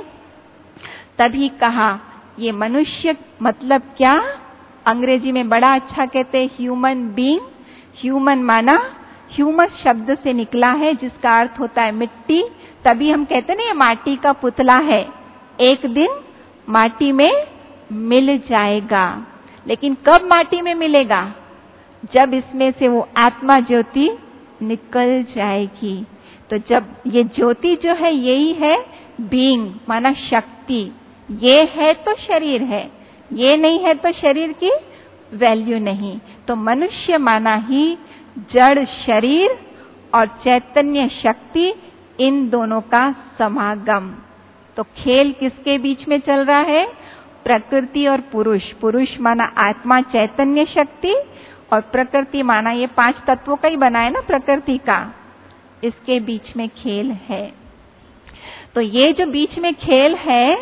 तभी कहा, ये मनुष्य मतलब क्या? अंग्रेजी में बड़ा अच्छा कहते हैं ह्यूमन बीइंग। ह्यूमन माना ह्यूमस शब्द से निकला है, जिसका अर्थ होता है मिट्टी। तभी हम कहते हैं ना, ये माटी का पुतला है, एक दिन माटी में मिल जाएगा। लेकिन कब माटी में मिलेगा? जब इसमें से वो आत्मा ज्योति निकल जाएगी। तो जब ये ज्योति जो है, यही है बीइंग, माना शक्ति। ये है तो शरीर है, ये नहीं है तो शरीर की वैल्यू नहीं। तो मनुष्य माना ही जड़ शरीर और चैतन्य शक्ति, इन दोनों का समागम। तो खेल किसके बीच में चल रहा है? प्रकृति और पुरुष। पुरुष माना आत्मा चैतन्य शक्ति, और प्रकृति माना ये 5 तत्वों का ही बना है ना, प्रकृति का। इसके बीच में खेल है। तो ये जो बीच में खेल है,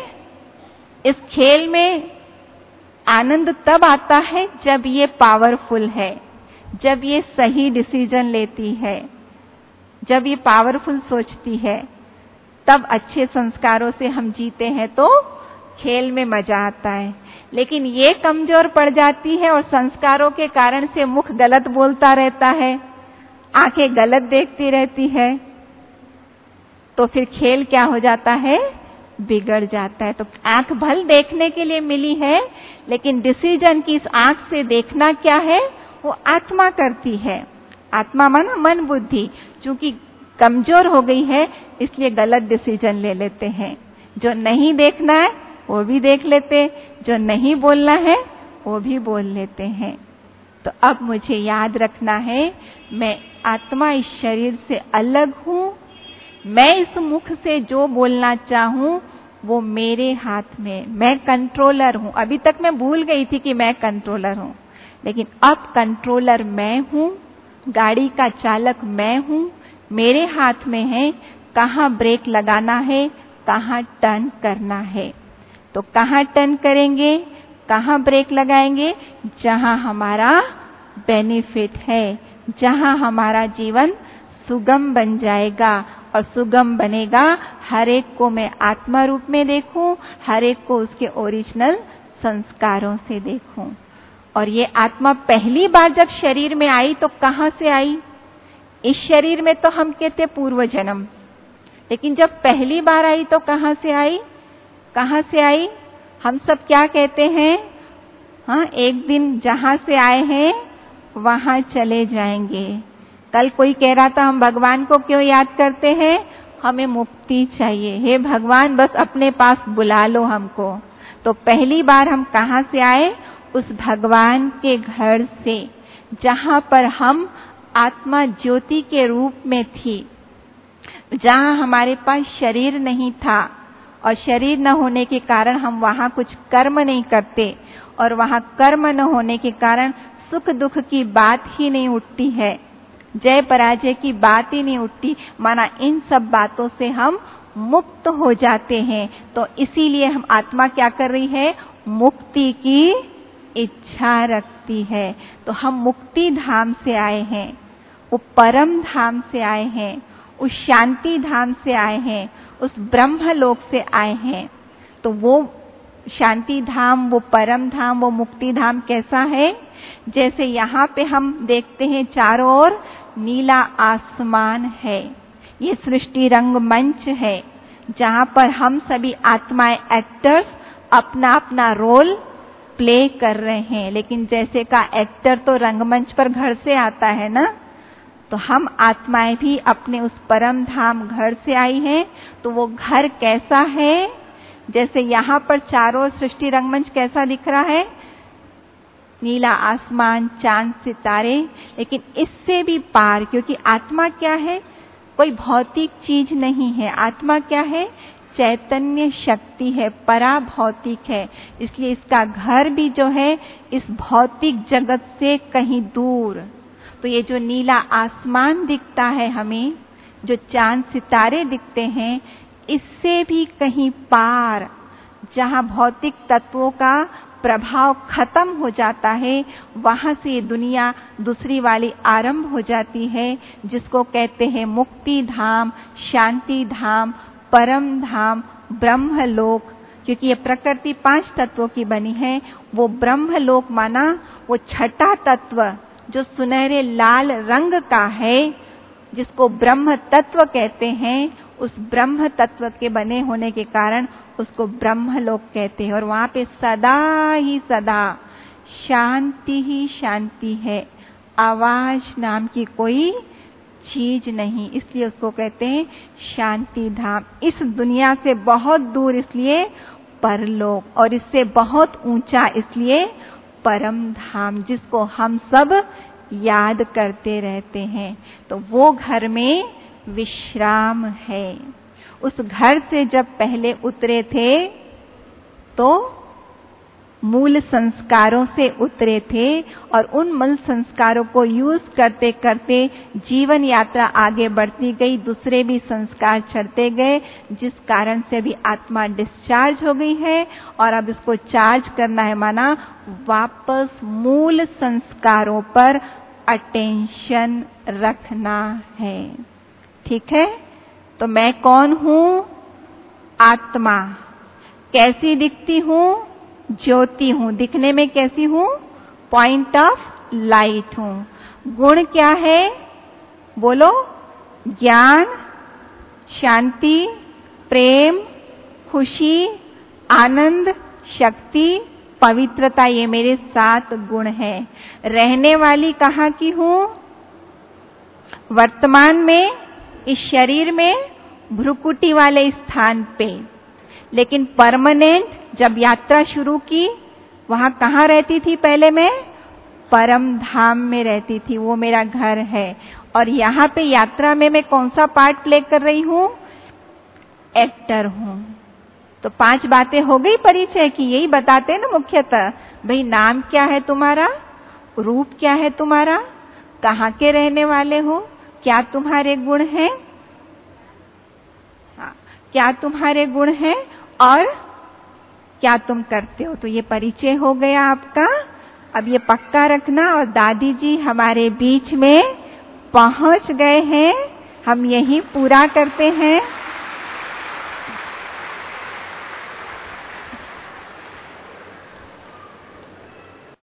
इस खेल में आनंद तब आता है जब ये पावरफुल है, जब ये सही डिसीजन लेती है, जब ये पावरफुल सोचती है, तब अच्छे संस्कारों से हम जीते हैं तो खेल में मजा आता है। लेकिन ये कमजोर पड़ जाती है और संस्कारों के कारण से मुख गलत बोलता रहता है, आंखें गलत देखती रहती है, तो फिर खेल क्या हो जाता है? बिगड़ जाता है। तो आंख भल देखने के लिए मिली है, लेकिन डिसीजन की इस आंख से देखना क्या है, वो आत्मा करती है। आत्मा माना मन बुद्धि, चूंकि कमजोर हो गई है इसलिए गलत डिसीजन ले लेते हैं। जो नहीं देखना है वो भी देख लेते, जो नहीं बोलना है वो भी बोल लेते हैं। तो अब मुझे याद रखना है, मैं आत्मा इस शरीर से अलग हूं। मैं इस मुख से जो बोलना चाहूं वो मेरे हाथ में, मैं कंट्रोलर हूं। अभी तक मैं भूल गई थी कि मैं कंट्रोलर हूं, लेकिन अब कंट्रोलर मैं हूं, गाड़ी का चालक मैं हूं। मेरे हाथ में है कहाँ ब्रेक लगाना है, कहाँ टर्न करना है। तो कहाँ टर्न करेंगे, कहाँ ब्रेक लगाएंगे, जहां हमारा बेनिफिट है, जहां हमारा जीवन सुगम बन जाएगा। और सुगम बनेगा, हर एक को मैं आत्मा रूप में देखूं, हर एक को उसके ओरिजिनल संस्कारों से देखूं। और ये आत्मा पहली बार जब शरीर में आई तो कहां से आई? इस शरीर में तो हम कहते पूर्व जन्म, लेकिन जब पहली बार आई तो कहां से आई? कहां से आई? हम सब क्या कहते हैं? हाँ, एक दिन जहां से आए हैं वहां चले जाएंगे। कल कोई कह रहा था, हम भगवान को क्यों याद करते हैं? हमें मुक्ति चाहिए। हे भगवान, बस अपने पास बुला लो हमको। तो पहली बार हम कहां से आए? उस भगवान के घर से, जहां पर हम आत्मा ज्योति के रूप में थी, जहां हमारे पास शरीर नहीं था, और शरीर न होने के कारण हम वहां कुछ कर्म नहीं करते, और वहां कर्म न होने के कारण सुख दुख की बात ही नहीं उठती है, जय पराजय की बात ही नहीं उठती। माना इन सब बातों से हम मुक्त हो जाते हैं। तो इसीलिए हम आत्मा क्या कर रही है? मुक्ति की इच्छा रखती है। तो हम मुक्ति धाम से आए हैं, वो परम धाम से आए हैं, उस शांति धाम से आए हैं, उस ब्रह्म लोक से आए हैं। तो वो शांति धाम, वो परम धाम, वो मुक्ति धाम कैसा है? जैसे यहाँ पे हम देखते हैं चारों ओर नीला आसमान है, ये सृष्टि रंग मंच है, जहाँ पर हम सभी आत्माएं एक्टर्स अपना अपना रोल प्ले कर रहे हैं। लेकिन जैसे का एक्टर तो रंगमंच पर घर से आता है ना, तो हम आत्माएं भी अपने उस परम धाम घर से आई हैं। तो वो घर कैसा है? जैसे यहाँ पर चारों सृष्टि रंगमंच कैसा दिख रहा है? नीला आसमान, चांद सितारे, लेकिन इससे भी पार, क्योंकि आत्मा क्या है? कोई भौतिक चीज नहीं है। आत्मा क्या है? चैतन्य शक्ति है, परा भौतिक है। इसलिए इसका घर भी जो है इस भौतिक जगत से कहीं दूर। तो ये जो नीला आसमान दिखता है हमें, जो चांद सितारे दिखते हैं, इससे भी कहीं पार, जहां भौतिक तत्वों का प्रभाव खत्म हो जाता है, वहां से ये दुनिया दूसरी वाली आरंभ हो जाती है, जिसको कहते हैं मुक्ति धाम, शांति धाम, परम धाम, ब्रह्मलोक। क्योंकि ये प्रकृति 5 तत्वों की बनी है। वो ब्रह्मलोक माना वो छठा तत्व जो सुनहरे लाल रंग का है, जिसको ब्रह्म तत्व कहते हैं, उस ब्रह्म तत्व के बने होने के कारण उसको ब्रह्मलोक कहते हैं। और वहां पे सदा ही सदा शांति ही शांति है, आवाज नाम की कोई चीज नहीं, इसलिए उसको कहते हैं शांति धाम। इस दुनिया से बहुत दूर इसलिए परलोक, और इससे बहुत ऊंचा इसलिए परम धाम, जिसको हम सब याद करते रहते हैं। तो वो घर में विश्राम है। उस घर से जब पहले उतरे थे तो मूल संस्कारों से उतरे थे, और उन मूल संस्कारों को यूज करते करते जीवन यात्रा आगे बढ़ती गई, दूसरे भी संस्कार चढ़ते गए, जिस कारण से अभी आत्मा डिस्चार्ज हो गई है। और अब इसको चार्ज करना है, माना वापस मूल संस्कारों पर अटेंशन रखना है। ठीक है? तो मैं कौन हूं? आत्मा। कैसी दिखती हूं? ज्योति हूं। दिखने में कैसी हूं? पॉइंट ऑफ लाइट हूं। गुण क्या है? बोलो। ज्ञान, शांति, प्रेम, खुशी, आनंद, शक्ति, पवित्रता, ये मेरे 7 गुण हैं। रहने वाली कहाँ की हूँ? वर्तमान में इस शरीर में भ्रुकुटी वाले स्थान पे। लेकिन परमानेंट जब यात्रा शुरू की, वहां कहाँ रहती थी? पहले मैं परम धाम में रहती थी, वो मेरा घर है। और यहाँ पे यात्रा में मैं कौन सा पार्ट प्ले कर रही हूँ? एक्टर हूँ। तो 5 बातें हो गई परिचय की, यही बताते हैं ना मुख्यतः। भाई नाम क्या है तुम्हारा, रूप क्या है तुम्हारा, कहाँ के रहने वाले हो, क्या तुम्हारे गुण हैं, हाँ, क्या तुम्हारे गुण हैं और क्या तुम करते हो। तो ये परिचय हो गया आपका। अब ये पक्का रखना। और दादी जी हमारे बीच में पहुंच गए हैं, हम यही पूरा करते हैं।